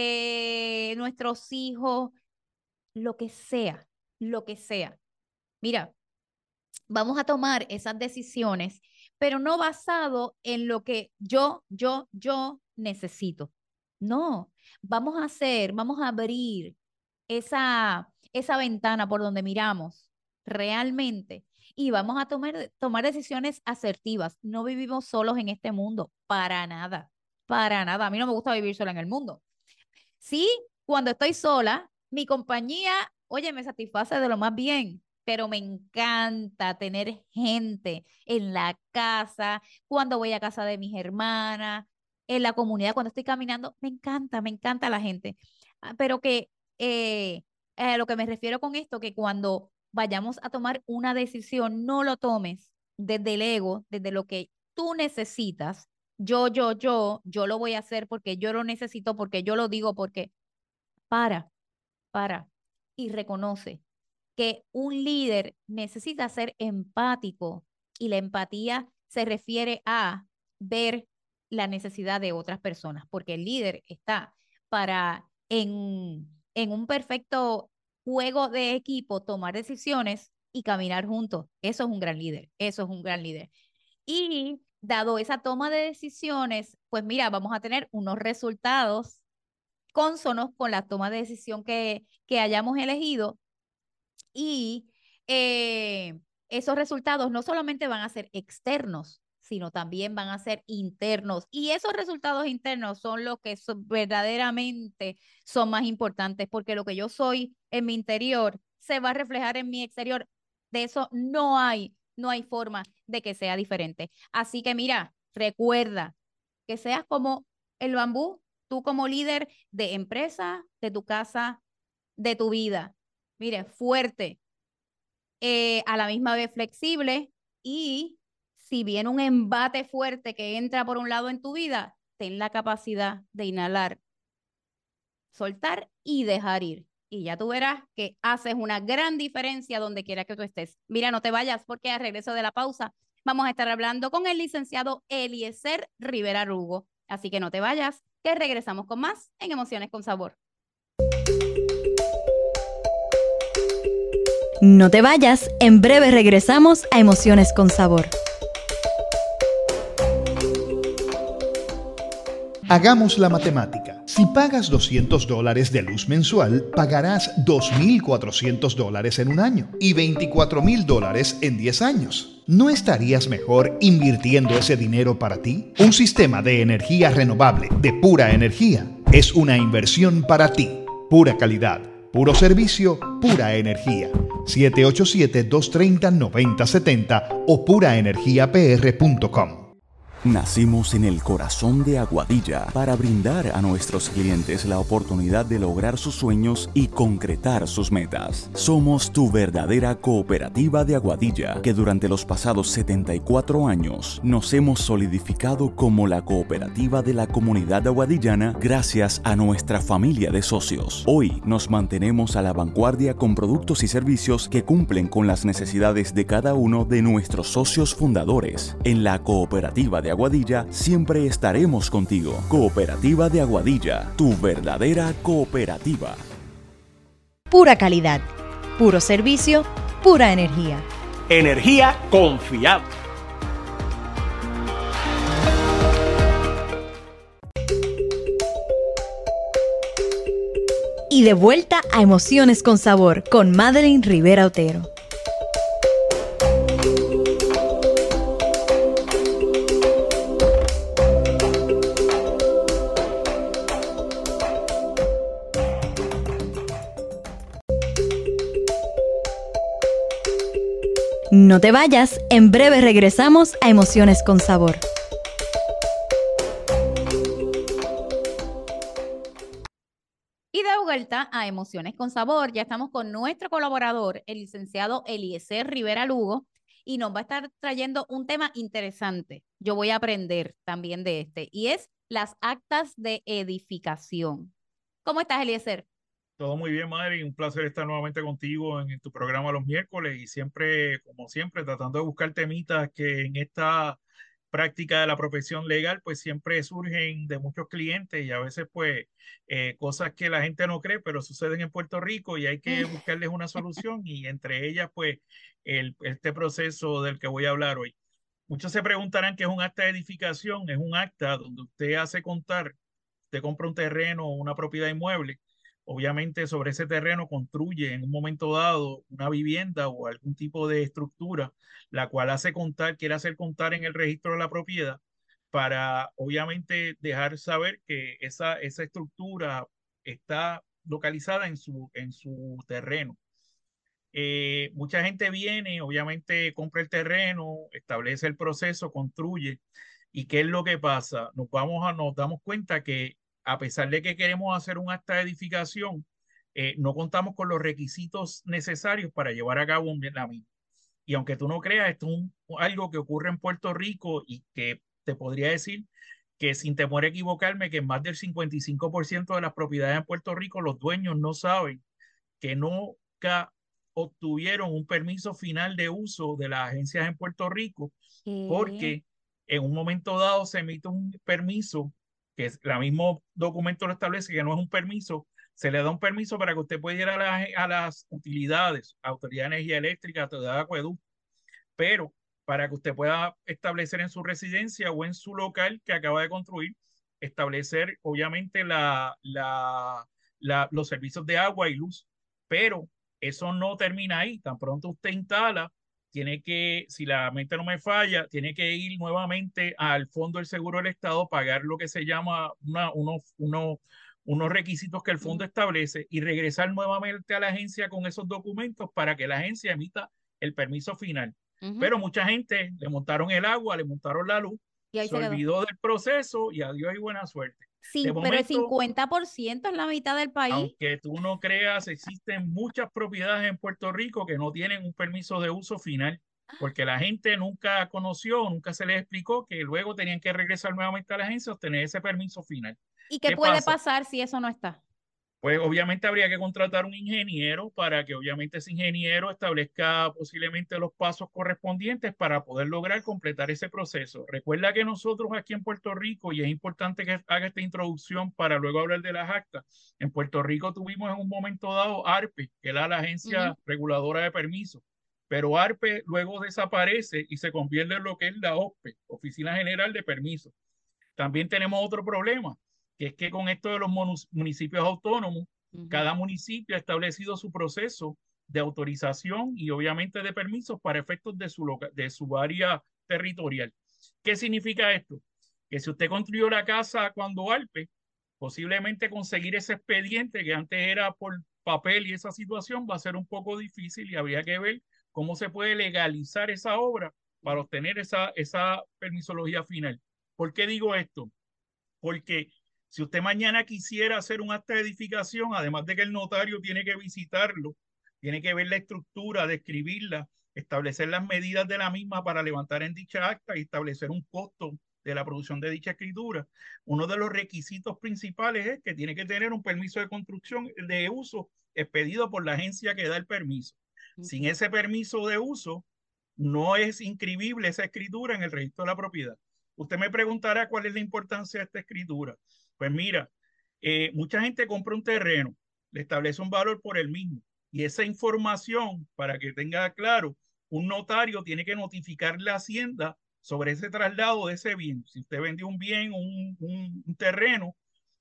eh, nuestros hijos, lo que sea, lo que sea. Mira, vamos a tomar esas decisiones, pero no basado en lo que yo, yo, yo necesito. No, vamos a hacer, vamos a abrir esa, esa ventana por donde miramos realmente y vamos a tomar, tomar decisiones asertivas. No vivimos solos en este mundo, para nada, para nada. A mí no me gusta vivir sola en el mundo. Sí, cuando estoy sola, mi compañía, oye, me satisface de lo más bien, pero me encanta tener gente en la casa, cuando voy a casa de mis hermanas, en la comunidad, cuando estoy caminando, me encanta, me encanta la gente. Ah, Pero que eh, a lo que me refiero con esto, que cuando vayamos a tomar una decisión, no lo tomes desde el ego, desde lo que tú necesitas. Yo, yo, yo, yo lo voy a hacer porque yo lo necesito, porque yo lo digo, porque para, para y reconoce que un líder necesita ser empático y la empatía se refiere a ver la necesidad de otras personas, porque el líder está para en, en un perfecto juego de equipo tomar decisiones y caminar juntos. Eso es un gran líder, eso es un gran líder. Y dado esa toma de decisiones, pues mira, vamos a tener unos resultados cónsonos con la toma de decisión que, que hayamos elegido y eh, esos resultados no solamente van a ser externos, sino también van a ser internos. Y esos resultados internos son los que son, verdaderamente son más importantes, porque lo que yo soy en mi interior se va a reflejar en mi exterior. De eso no hay, no hay forma de que sea diferente. Así que mira, recuerda que seas como el bambú, tú como líder de empresa, de tu casa, de tu vida. Mire, fuerte, eh, a la misma vez flexible y si viene un embate fuerte que entra por un lado en tu vida, ten la capacidad de inhalar, soltar y dejar ir. Y ya tú verás que haces una gran diferencia donde quiera que tú estés. Mira, no te vayas porque al regreso de la pausa vamos a estar hablando con el licenciado Eliezer Rivera Rugo. Así que no te vayas, que regresamos con más en Emociones con Sabor. No te vayas, en breve regresamos a Emociones con Sabor. Hagamos la matemática. Si pagas doscientos dólares de luz mensual, pagarás dos mil cuatrocientos dólares en un año y veinticuatro mil dólares en diez años. ¿No estarías mejor invirtiendo ese dinero para ti? Un sistema de energía renovable de Pura Energía es una inversión para ti. Pura calidad, puro servicio, pura energía. siete ocho siete, dos tres cero, nueve cero siete cero o pura energía p r punto com. Nacimos en el corazón de Aguadilla para brindar a nuestros clientes la oportunidad de lograr sus sueños y concretar sus metas. Somos tu verdadera cooperativa de Aguadilla, que durante los pasados setenta y cuatro años nos hemos solidificado como la cooperativa de la comunidad aguadillana gracias a nuestra familia de socios. Hoy nos mantenemos a la vanguardia con productos y servicios que cumplen con las necesidades de cada uno de nuestros socios fundadores. En la cooperativa de Aguadilla siempre estaremos contigo. Cooperativa de Aguadilla, tu verdadera cooperativa. Pura calidad, puro servicio, pura energía. Energía confiable. Y de vuelta a Emociones con Sabor con Madeline Rivera Otero. No te vayas, en breve regresamos a Emociones con Sabor. Y de vuelta a Emociones con Sabor, ya estamos con nuestro colaborador, el licenciado Eliezer Rivera Lugo, y nos va a estar trayendo un tema interesante. Yo voy a aprender también de este, y es las actas de edificación. ¿Cómo estás, Eliezer? Todo muy bien, Madre, y un placer estar nuevamente contigo en, en tu programa los miércoles y siempre, como siempre, tratando de buscar temitas que en esta práctica de la profesión legal, pues siempre surgen de muchos clientes y a veces, pues, eh, cosas que la gente no cree, pero suceden en Puerto Rico y hay que buscarles una solución y entre ellas, pues, el, este proceso del que voy a hablar hoy. Muchos se preguntarán qué es un acta de edificación. Es un acta donde usted hace contar, usted compra un terreno o una propiedad inmueble. Obviamente sobre ese terreno construye en un momento dado una vivienda o algún tipo de estructura, la cual hace contar, quiere hacer contar en el registro de la propiedad para obviamente dejar saber que esa, esa estructura está localizada en su, en su terreno. Eh, mucha gente viene, obviamente compra el terreno, establece el proceso, construye. ¿Y qué es lo que pasa? Nos vamos a, nos damos cuenta que a pesar de que queremos hacer un acta de edificación, eh, no contamos con los requisitos necesarios para llevar a cabo un, la misma. Y aunque tú no creas, esto es un, algo que ocurre en Puerto Rico y que te podría decir que sin temor a equivocarme, que más del cincuenta y cinco por ciento de las propiedades en Puerto Rico, los dueños no saben que nunca obtuvieron un permiso final de uso de las agencias en Puerto Rico, ¿Qué? porque en un momento dado se emite un permiso, que es, el mismo documento lo establece, que no es un permiso, se le da un permiso para que usted pueda ir a, la, a las utilidades, Autoridad de Energía Eléctrica, Autoridad de Acueducto, pero para que usted pueda establecer en su residencia o en su local que acaba de construir, establecer obviamente la, la, la, los servicios de agua y luz, pero eso no termina ahí. Tan pronto usted instala, tiene que, si la mente no me falla, tiene que ir nuevamente al Fondo del Seguro del Estado, pagar lo que se llama una, unos, unos, unos requisitos que el fondo establece y regresar nuevamente a la agencia con esos documentos para que la agencia emita el permiso final. Uh-huh. Pero mucha gente le montaron el agua, le montaron la luz, y ahí se, se olvidó del proceso y adiós y buena suerte. Sí, de pero momento, el cincuenta por ciento es la mitad del país. Aunque tú no creas, existen muchas propiedades en Puerto Rico que no tienen un permiso de uso final, porque la gente nunca conoció, nunca se les explicó que luego tenían que regresar nuevamente a la agencia a obtener ese permiso final. ¿Y qué, ¿Qué puede pasa? pasar si eso no está? Pues obviamente habría que contratar un ingeniero para que obviamente ese ingeniero establezca posiblemente los pasos correspondientes para poder lograr completar ese proceso. Recuerda que nosotros aquí en Puerto Rico, y es importante que haga esta introducción para luego hablar de las actas, en Puerto Rico tuvimos en un momento dado ARPE, que era la Agencia uh-huh. Reguladora de Permisos, pero ARPE luego desaparece y se convierte en lo que es la O S P E, Oficina General de Permisos. También tenemos otro problema, que es que con esto de los municipios autónomos, uh-huh. cada municipio ha establecido su proceso de autorización y obviamente de permisos para efectos de su, loca, de su área territorial. ¿Qué significa esto? Que si usted construyó la casa cuando ARPE, posiblemente conseguir ese expediente que antes era por papel y esa situación va a ser un poco difícil y habría que ver cómo se puede legalizar esa obra para obtener esa, esa permisología final. ¿Por qué digo esto? Porque si usted mañana quisiera hacer un acta de edificación, además de que el notario tiene que visitarlo, tiene que ver la estructura, describirla, establecer las medidas de la misma para levantar en dicha acta y establecer un costo de la producción de dicha escritura. Uno de los requisitos principales es que tiene que tener un permiso de construcción de uso expedido por la agencia que da el permiso. Sin ese permiso de uso, no es inscribible esa escritura en el registro de la propiedad. Usted me preguntará cuál es la importancia de esta escritura. Pues mira, eh, mucha gente compra un terreno, le establece un valor por el mismo, y esa información, para que tenga claro, un notario tiene que notificar la hacienda sobre ese traslado de ese bien. Si usted vendió un bien, un, un, un terreno,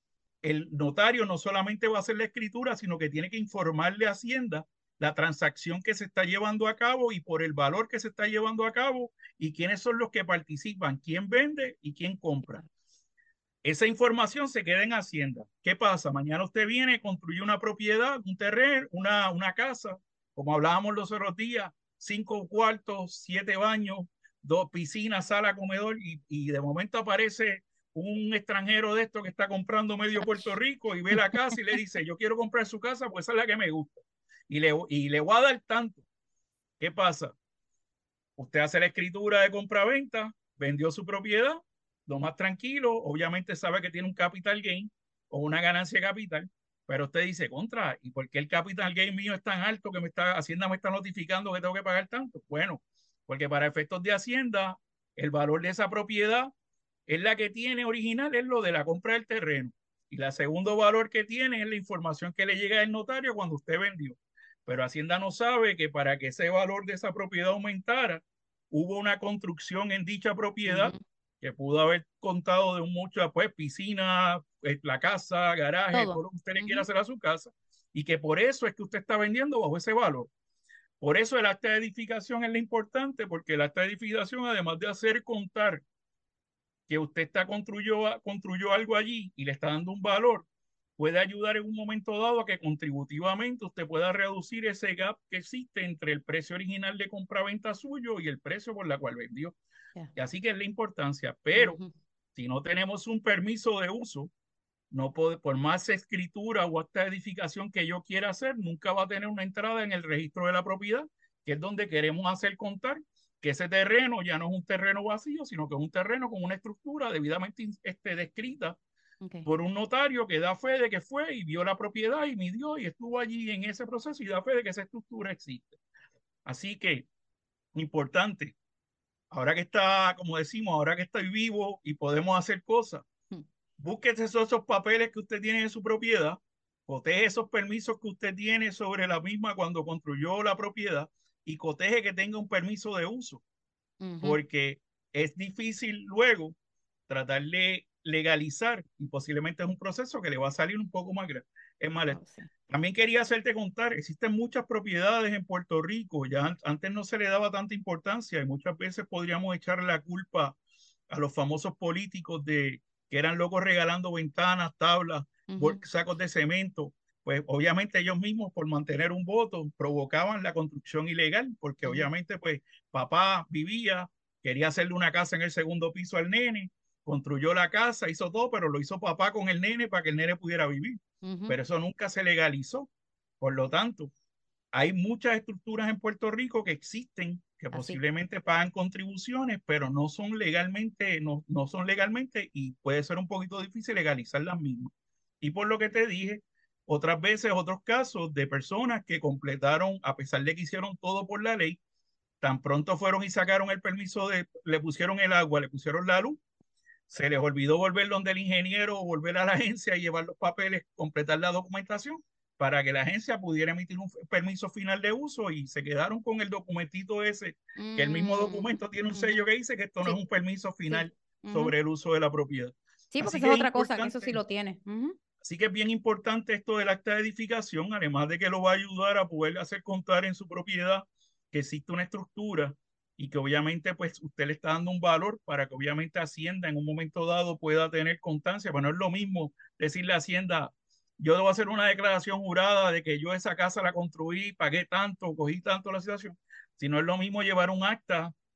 el notario no solamente va a hacer la escritura, sino que tiene que informarle a Hacienda la transacción que se está llevando a cabo y por el valor que se está llevando a cabo y quiénes son los que participan, quién vende y quién compra. Esa información se queda en Hacienda. ¿Qué pasa? Mañana usted viene, construye una propiedad, un terreno, una, una casa, como hablábamos los otros días, cinco cuartos, siete baños, dos piscinas, sala, comedor, y, y de momento aparece un extranjero de esto que está comprando medio Puerto Rico y ve la casa y le dice, yo quiero comprar su casa, pues esa es la que me gusta. Y le, y le voy a dar tanto. ¿Qué pasa? Usted hace la escritura de compra-venta, vendió su propiedad, lo más tranquilo, obviamente sabe que tiene un capital gain o una ganancia de capital, pero usted dice, contra, ¿y por qué el capital gain mío es tan alto que me está, Hacienda me está notificando que tengo que pagar tanto? Bueno, porque para efectos de Hacienda, el valor de esa propiedad es la que tiene original, es lo de la compra del terreno. Y la segundo valor que tiene es la información que le llega del notario cuando usted vendió. Pero Hacienda no sabe que para que ese valor de esa propiedad aumentara, hubo una construcción en dicha propiedad uh-huh. que pudo haber contado de un mucho, pues, piscina, la casa, garaje, todo, todo lo que usted le uh-huh. quiera hacer a su casa, y que por eso es que usted está vendiendo bajo ese valor. Por eso el acta de edificación es lo importante, porque el acta de edificación, además de hacer contar que usted está construyó, construyó algo allí y le está dando un valor, puede ayudar en un momento dado a que contributivamente usted pueda reducir ese gap que existe entre el precio original de compra-venta suyo y el precio por la cual vendió. Yeah. Y así que es la importancia. Pero uh-huh. si no tenemos un permiso de uso, no puede, por más escritura o acta de edificación que yo quiera hacer, nunca va a tener una entrada en el registro de la propiedad, que es donde queremos hacer contar que ese terreno ya no es un terreno vacío, sino que es un terreno con una estructura debidamente este, descrita okay. por un notario que da fe de que fue y vio la propiedad y midió y estuvo allí en ese proceso y da fe de que esa estructura existe. Así que, importante, ahora que está, como decimos, ahora que estoy vivo y podemos hacer cosas, hmm. búsquese esos, esos papeles que usted tiene en su propiedad, coteje esos permisos que usted tiene sobre la misma cuando construyó la propiedad y coteje que tenga un permiso de uso, uh-huh. porque es difícil luego tratar de legalizar y posiblemente es un proceso que le va a salir un poco más grande. Es más, oh, sí. También quería hacerte contar, existen muchas propiedades en Puerto Rico, ya antes no se le daba tanta importancia y muchas veces podríamos echarle la culpa a los famosos políticos de que eran locos regalando ventanas, tablas, uh-huh. sacos de cemento. Pues obviamente ellos mismos por mantener un voto provocaban la construcción ilegal, porque uh-huh. obviamente pues papá vivía, quería hacerle una casa en el segundo piso al nene, construyó la casa, hizo todo, pero lo hizo papá con el nene para que el nene pudiera vivir. Uh-huh. Pero eso nunca se legalizó. Por lo tanto, hay muchas estructuras en Puerto Rico que existen, que Así. posiblemente pagan contribuciones, pero no son legalmente, no, no son legalmente y puede ser un poquito difícil legalizar las mismas. Y por lo que te dije, otras veces, otros casos de personas que completaron, a pesar de que hicieron todo por la ley, tan pronto fueron y sacaron el permiso de, le pusieron el agua, le pusieron la luz, se les olvidó volver donde el ingeniero o volver a la agencia y llevar los papeles, completar la documentación para que la agencia pudiera emitir un permiso final de uso y se quedaron con el documentito ese, mm. que el mismo documento tiene un sello que dice que esto sí. no es un permiso final sí. sobre uh-huh. el uso de la propiedad. Sí, porque eso es otra cosa, que eso sí lo tiene. Uh-huh. Así que es bien importante esto del acta de edificación, además de que lo va a ayudar a poder hacer contar en su propiedad que existe una estructura y que obviamente pues usted le está dando un valor para que obviamente Hacienda en un momento dado pueda tener constancia, pero no es lo mismo decirle a Hacienda, yo debo hacer una declaración jurada de que yo esa casa la construí, pagué tanto, cogí tanto la situación, sino es lo mismo llevar un acta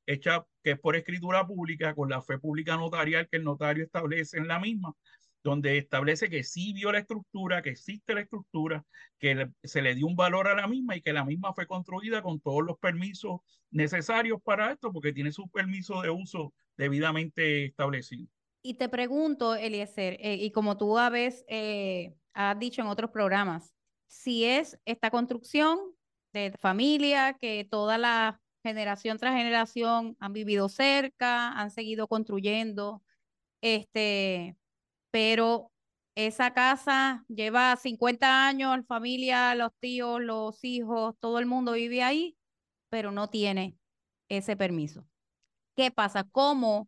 hecha que es por escritura pública, con la fe pública notarial que el notario establece en la misma, donde establece que sí vio la estructura, que existe la estructura, que le, se le dio un valor a la misma y que la misma fue construida con todos los permisos necesarios para esto, porque tiene su permiso de uso debidamente establecido. Y te pregunto, Eliezer, eh, y como tú a veces eh, has dicho en otros programas, si es esta construcción de familia que toda la generación tras generación han vivido cerca, han seguido construyendo, este, pero esa casa lleva cincuenta años, la familia, los tíos, los hijos, todo el mundo vive ahí, pero no tiene ese permiso. ¿Qué pasa? ¿Cómo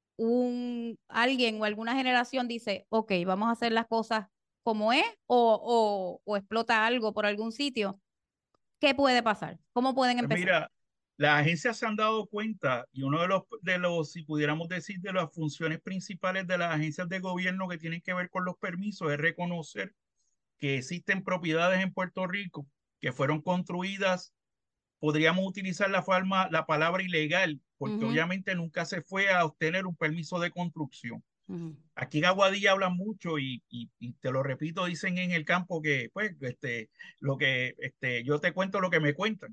un alguien o alguna generación dice, ok, vamos a hacer las cosas como es o, o, o explota algo por algún sitio? ¿Qué puede pasar? ¿Cómo pueden Pues empezar? mira, las agencias se han dado cuenta y uno de los, de los, si pudiéramos decir, de las funciones principales de las agencias de gobierno que tienen que ver con los permisos es reconocer que existen propiedades en Puerto Rico que fueron construidas, podríamos utilizar la forma, la palabra ilegal, porque Ujú, obviamente nunca se fue a obtener un permiso de construcción. ujú, Aquí en Aguadilla hablan mucho y, y, y te lo repito, dicen en el campo que, pues, este, lo que, este, yo te cuento lo que me cuentan.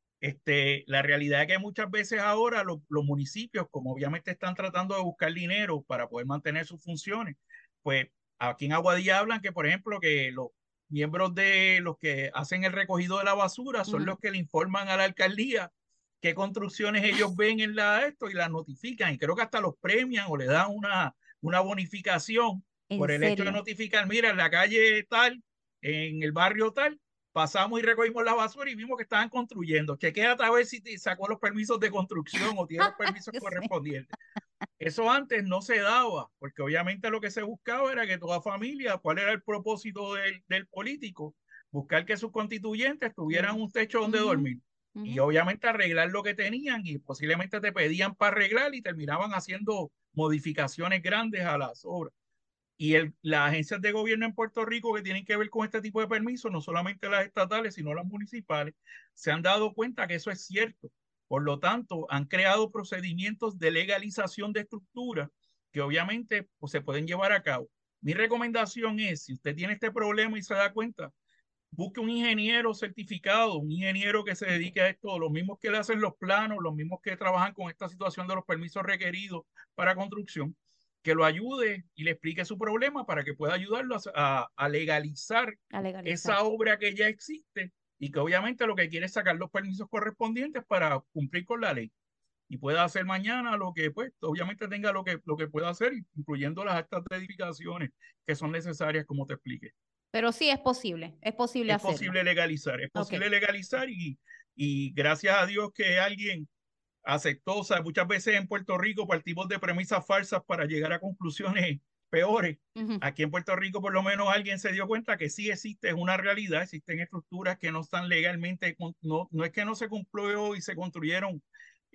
Este, la realidad es que muchas veces ahora los, los municipios, como obviamente están tratando de buscar dinero para poder mantener sus funciones, pues aquí en Aguadilla hablan que, por ejemplo, que los miembros de los que hacen el recogido de la basura son ujú. los que le informan a la alcaldía qué construcciones ellos ven en la esto y las notifican y creo que hasta los premian o le dan una, una bonificación ¿En por el hecho de serio? notificar, mira, en la calle tal, en el barrio tal, pasamos y recogimos la basura y vimos que estaban construyendo. Chequéate a ver si te sacó los permisos de construcción o tiene los permisos Dios mío. correspondientes. Eso antes no se daba, porque obviamente lo que se buscaba era que toda familia, ¿cuál era el propósito del, del político? Buscar que sus constituyentes tuvieran Bien. un techo donde Ujú, dormir. Y ujú. obviamente arreglar lo que tenían y posiblemente te pedían para arreglar y terminaban haciendo modificaciones grandes a las obras. Y el, las agencias de gobierno en Puerto Rico que tienen que ver con este tipo de permisos, no solamente las estatales, sino las municipales, se han dado cuenta que eso es cierto. Por lo tanto, han creado procedimientos de legalización de estructuras que obviamente pues, se pueden llevar a cabo. Mi recomendación es, si usted tiene este problema y se da cuenta, busque un ingeniero certificado, un ingeniero que se Ok. dedique a esto, los mismos que le hacen los planos, los mismos que trabajan con esta situación de los permisos requeridos para construcción, que lo ayude y le explique su problema para que pueda ayudarlo a, a legalizar A legalizar. esa obra que ya existe y que obviamente lo que quiere es sacar los permisos correspondientes para cumplir con la ley y pueda hacer mañana lo que, pues, obviamente tenga lo que, lo que pueda hacer, incluyendo las actas de edificaciones que son necesarias, como te expliqué. Pero sí es posible, es posible Es hacerlo. posible legalizar, es Ok. posible legalizar y, y gracias a Dios que alguien aceptó, o sea, muchas veces en Puerto Rico partimos de premisas falsas para llegar a conclusiones peores. Ujú. Aquí en Puerto Rico por lo menos alguien se dio cuenta que sí existe, es una realidad, existen estructuras que no están legalmente, no, no es que no se cumplió y se construyeron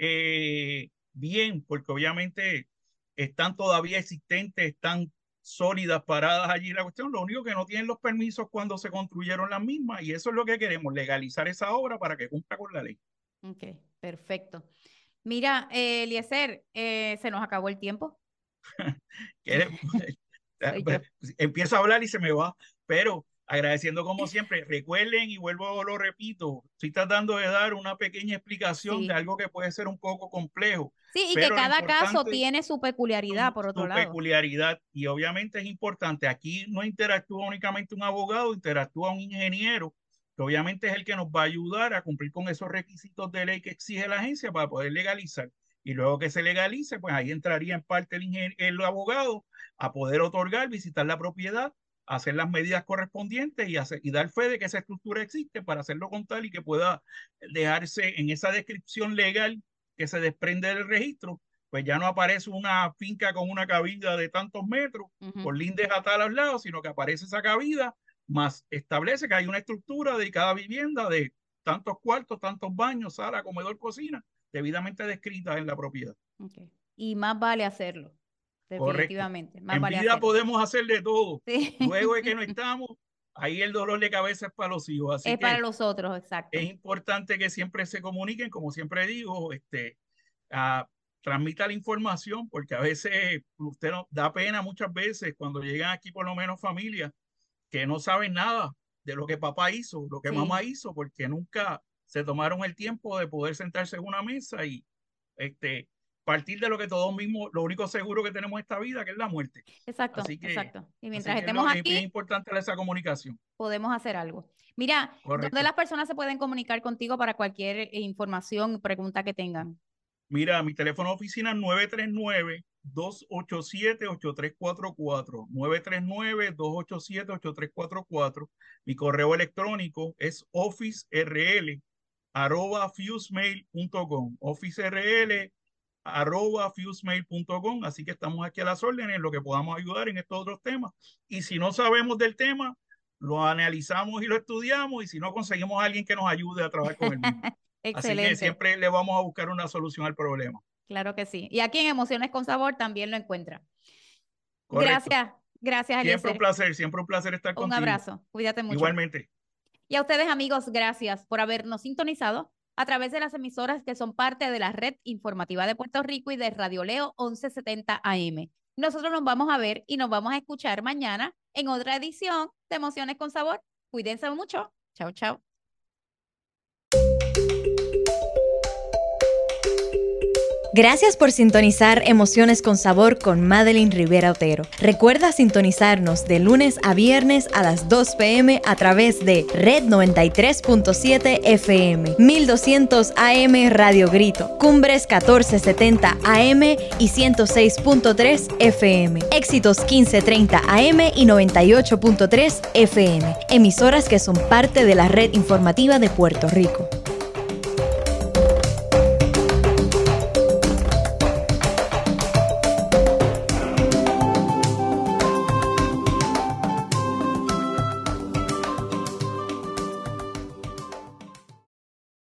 eh, bien, porque obviamente están todavía existentes, están sólidas, paradas allí la cuestión. Lo único que no tienen los permisos cuando se construyeron las mismas y eso es lo que queremos, legalizar esa obra para que cumpla con la ley. Ok, perfecto. Mira, eh, Eliezer, eh, se nos acabó el tiempo. que Soy yo. empiezo a hablar y se me va, pero agradeciendo como siempre, recuerden y vuelvo, lo repito, estoy tratando de dar una pequeña explicación de Sí. algo que puede ser un poco complejo, Sí, y que pero lo cada caso importante tiene su peculiaridad, su, por otro su lado. peculiaridad y obviamente es importante. Aquí no interactúa únicamente un abogado, interactúa un ingeniero, que obviamente es el que nos va a ayudar a cumplir con esos requisitos de ley que exige la agencia para poder legalizar. Y luego que se legalice, pues ahí entraría en parte el, el abogado a poder otorgar, visitar la propiedad, hacer las medidas correspondientes y, hacer, y dar fe de que esa estructura existe para hacerlo con tal y que pueda dejarse en esa descripción legal que se desprende del registro, pues ya no aparece una finca con una cabida de tantos metros, Ujú. con lindes a tal lados, sino que aparece esa cabida, más establece que hay una estructura de cada vivienda de tantos cuartos, tantos baños, sala, comedor, cocina, debidamente descrita en la propiedad. Okay. Y más vale hacerlo, Correcto. definitivamente, más En vale vida hacerlo. podemos hacer de todo. Sí. Luego de que no estamos, ahí el dolor de cabeza es para los hijos. Así Es para que los otros, es exacto. importante que siempre se comuniquen, como siempre digo, este, uh, transmita la información, porque a veces usted nos da pena muchas veces cuando llegan aquí por lo menos familias que no saben nada de lo que papá hizo, lo que Sí. mamá hizo, porque nunca se tomaron el tiempo de poder sentarse en una mesa y este, partir de lo que todos mismos, lo único seguro que tenemos en esta vida, que es la muerte. Exacto, Así que, exacto. Y mientras así que estemos es, lo- aquí, es bien importante esa comunicación. podemos hacer algo. Mira, Correcto. ¿dónde las personas se pueden comunicar contigo para cualquier eh, información, pregunta que tengan? Mira, mi teléfono de oficina es nueve tres nueve, dos ocho siete, ocho tres cuatro cuatro. nueve tres nueve, dos ocho siete, ocho tres cuatro cuatro. Mi correo electrónico es officerl arroba fusemail punto com. officerl arroba fusemail punto com. Así que estamos aquí a las órdenes en lo que podamos ayudar en estos otros temas. Y si no sabemos del tema, lo analizamos y lo estudiamos. Y si no, conseguimos a alguien que nos ayude a trabajar con el mismo. Excelente. Así que siempre le vamos a buscar una solución al problema. Claro que sí. Y aquí en Emociones con Sabor también lo encuentra. Correcto. Gracias, gracias, Siempre Eliezer. un placer, siempre un placer estar Un contigo. abrazo. Cuídate mucho. Igualmente. Y a ustedes, amigos, gracias por habernos sintonizado a través de las emisoras que son parte de la Red Informativa de Puerto Rico y de Radio Leo once setenta A M. Nosotros nos vamos a ver y nos vamos a escuchar mañana en otra edición de Emociones con Sabor. Cuídense mucho. Chao, chao. Gracias por sintonizar Emociones con Sabor con Madeline Rivera Otero. Recuerda sintonizarnos de lunes a viernes a las dos p m a través de Red noventa y tres punto siete F M, mil doscientos A M Radio Grito, Cumbres catorce setenta A M y ciento seis punto tres F M, Éxitos quince treinta A M y noventa y ocho punto tres F M, emisoras que son parte de la Red Informativa de Puerto Rico.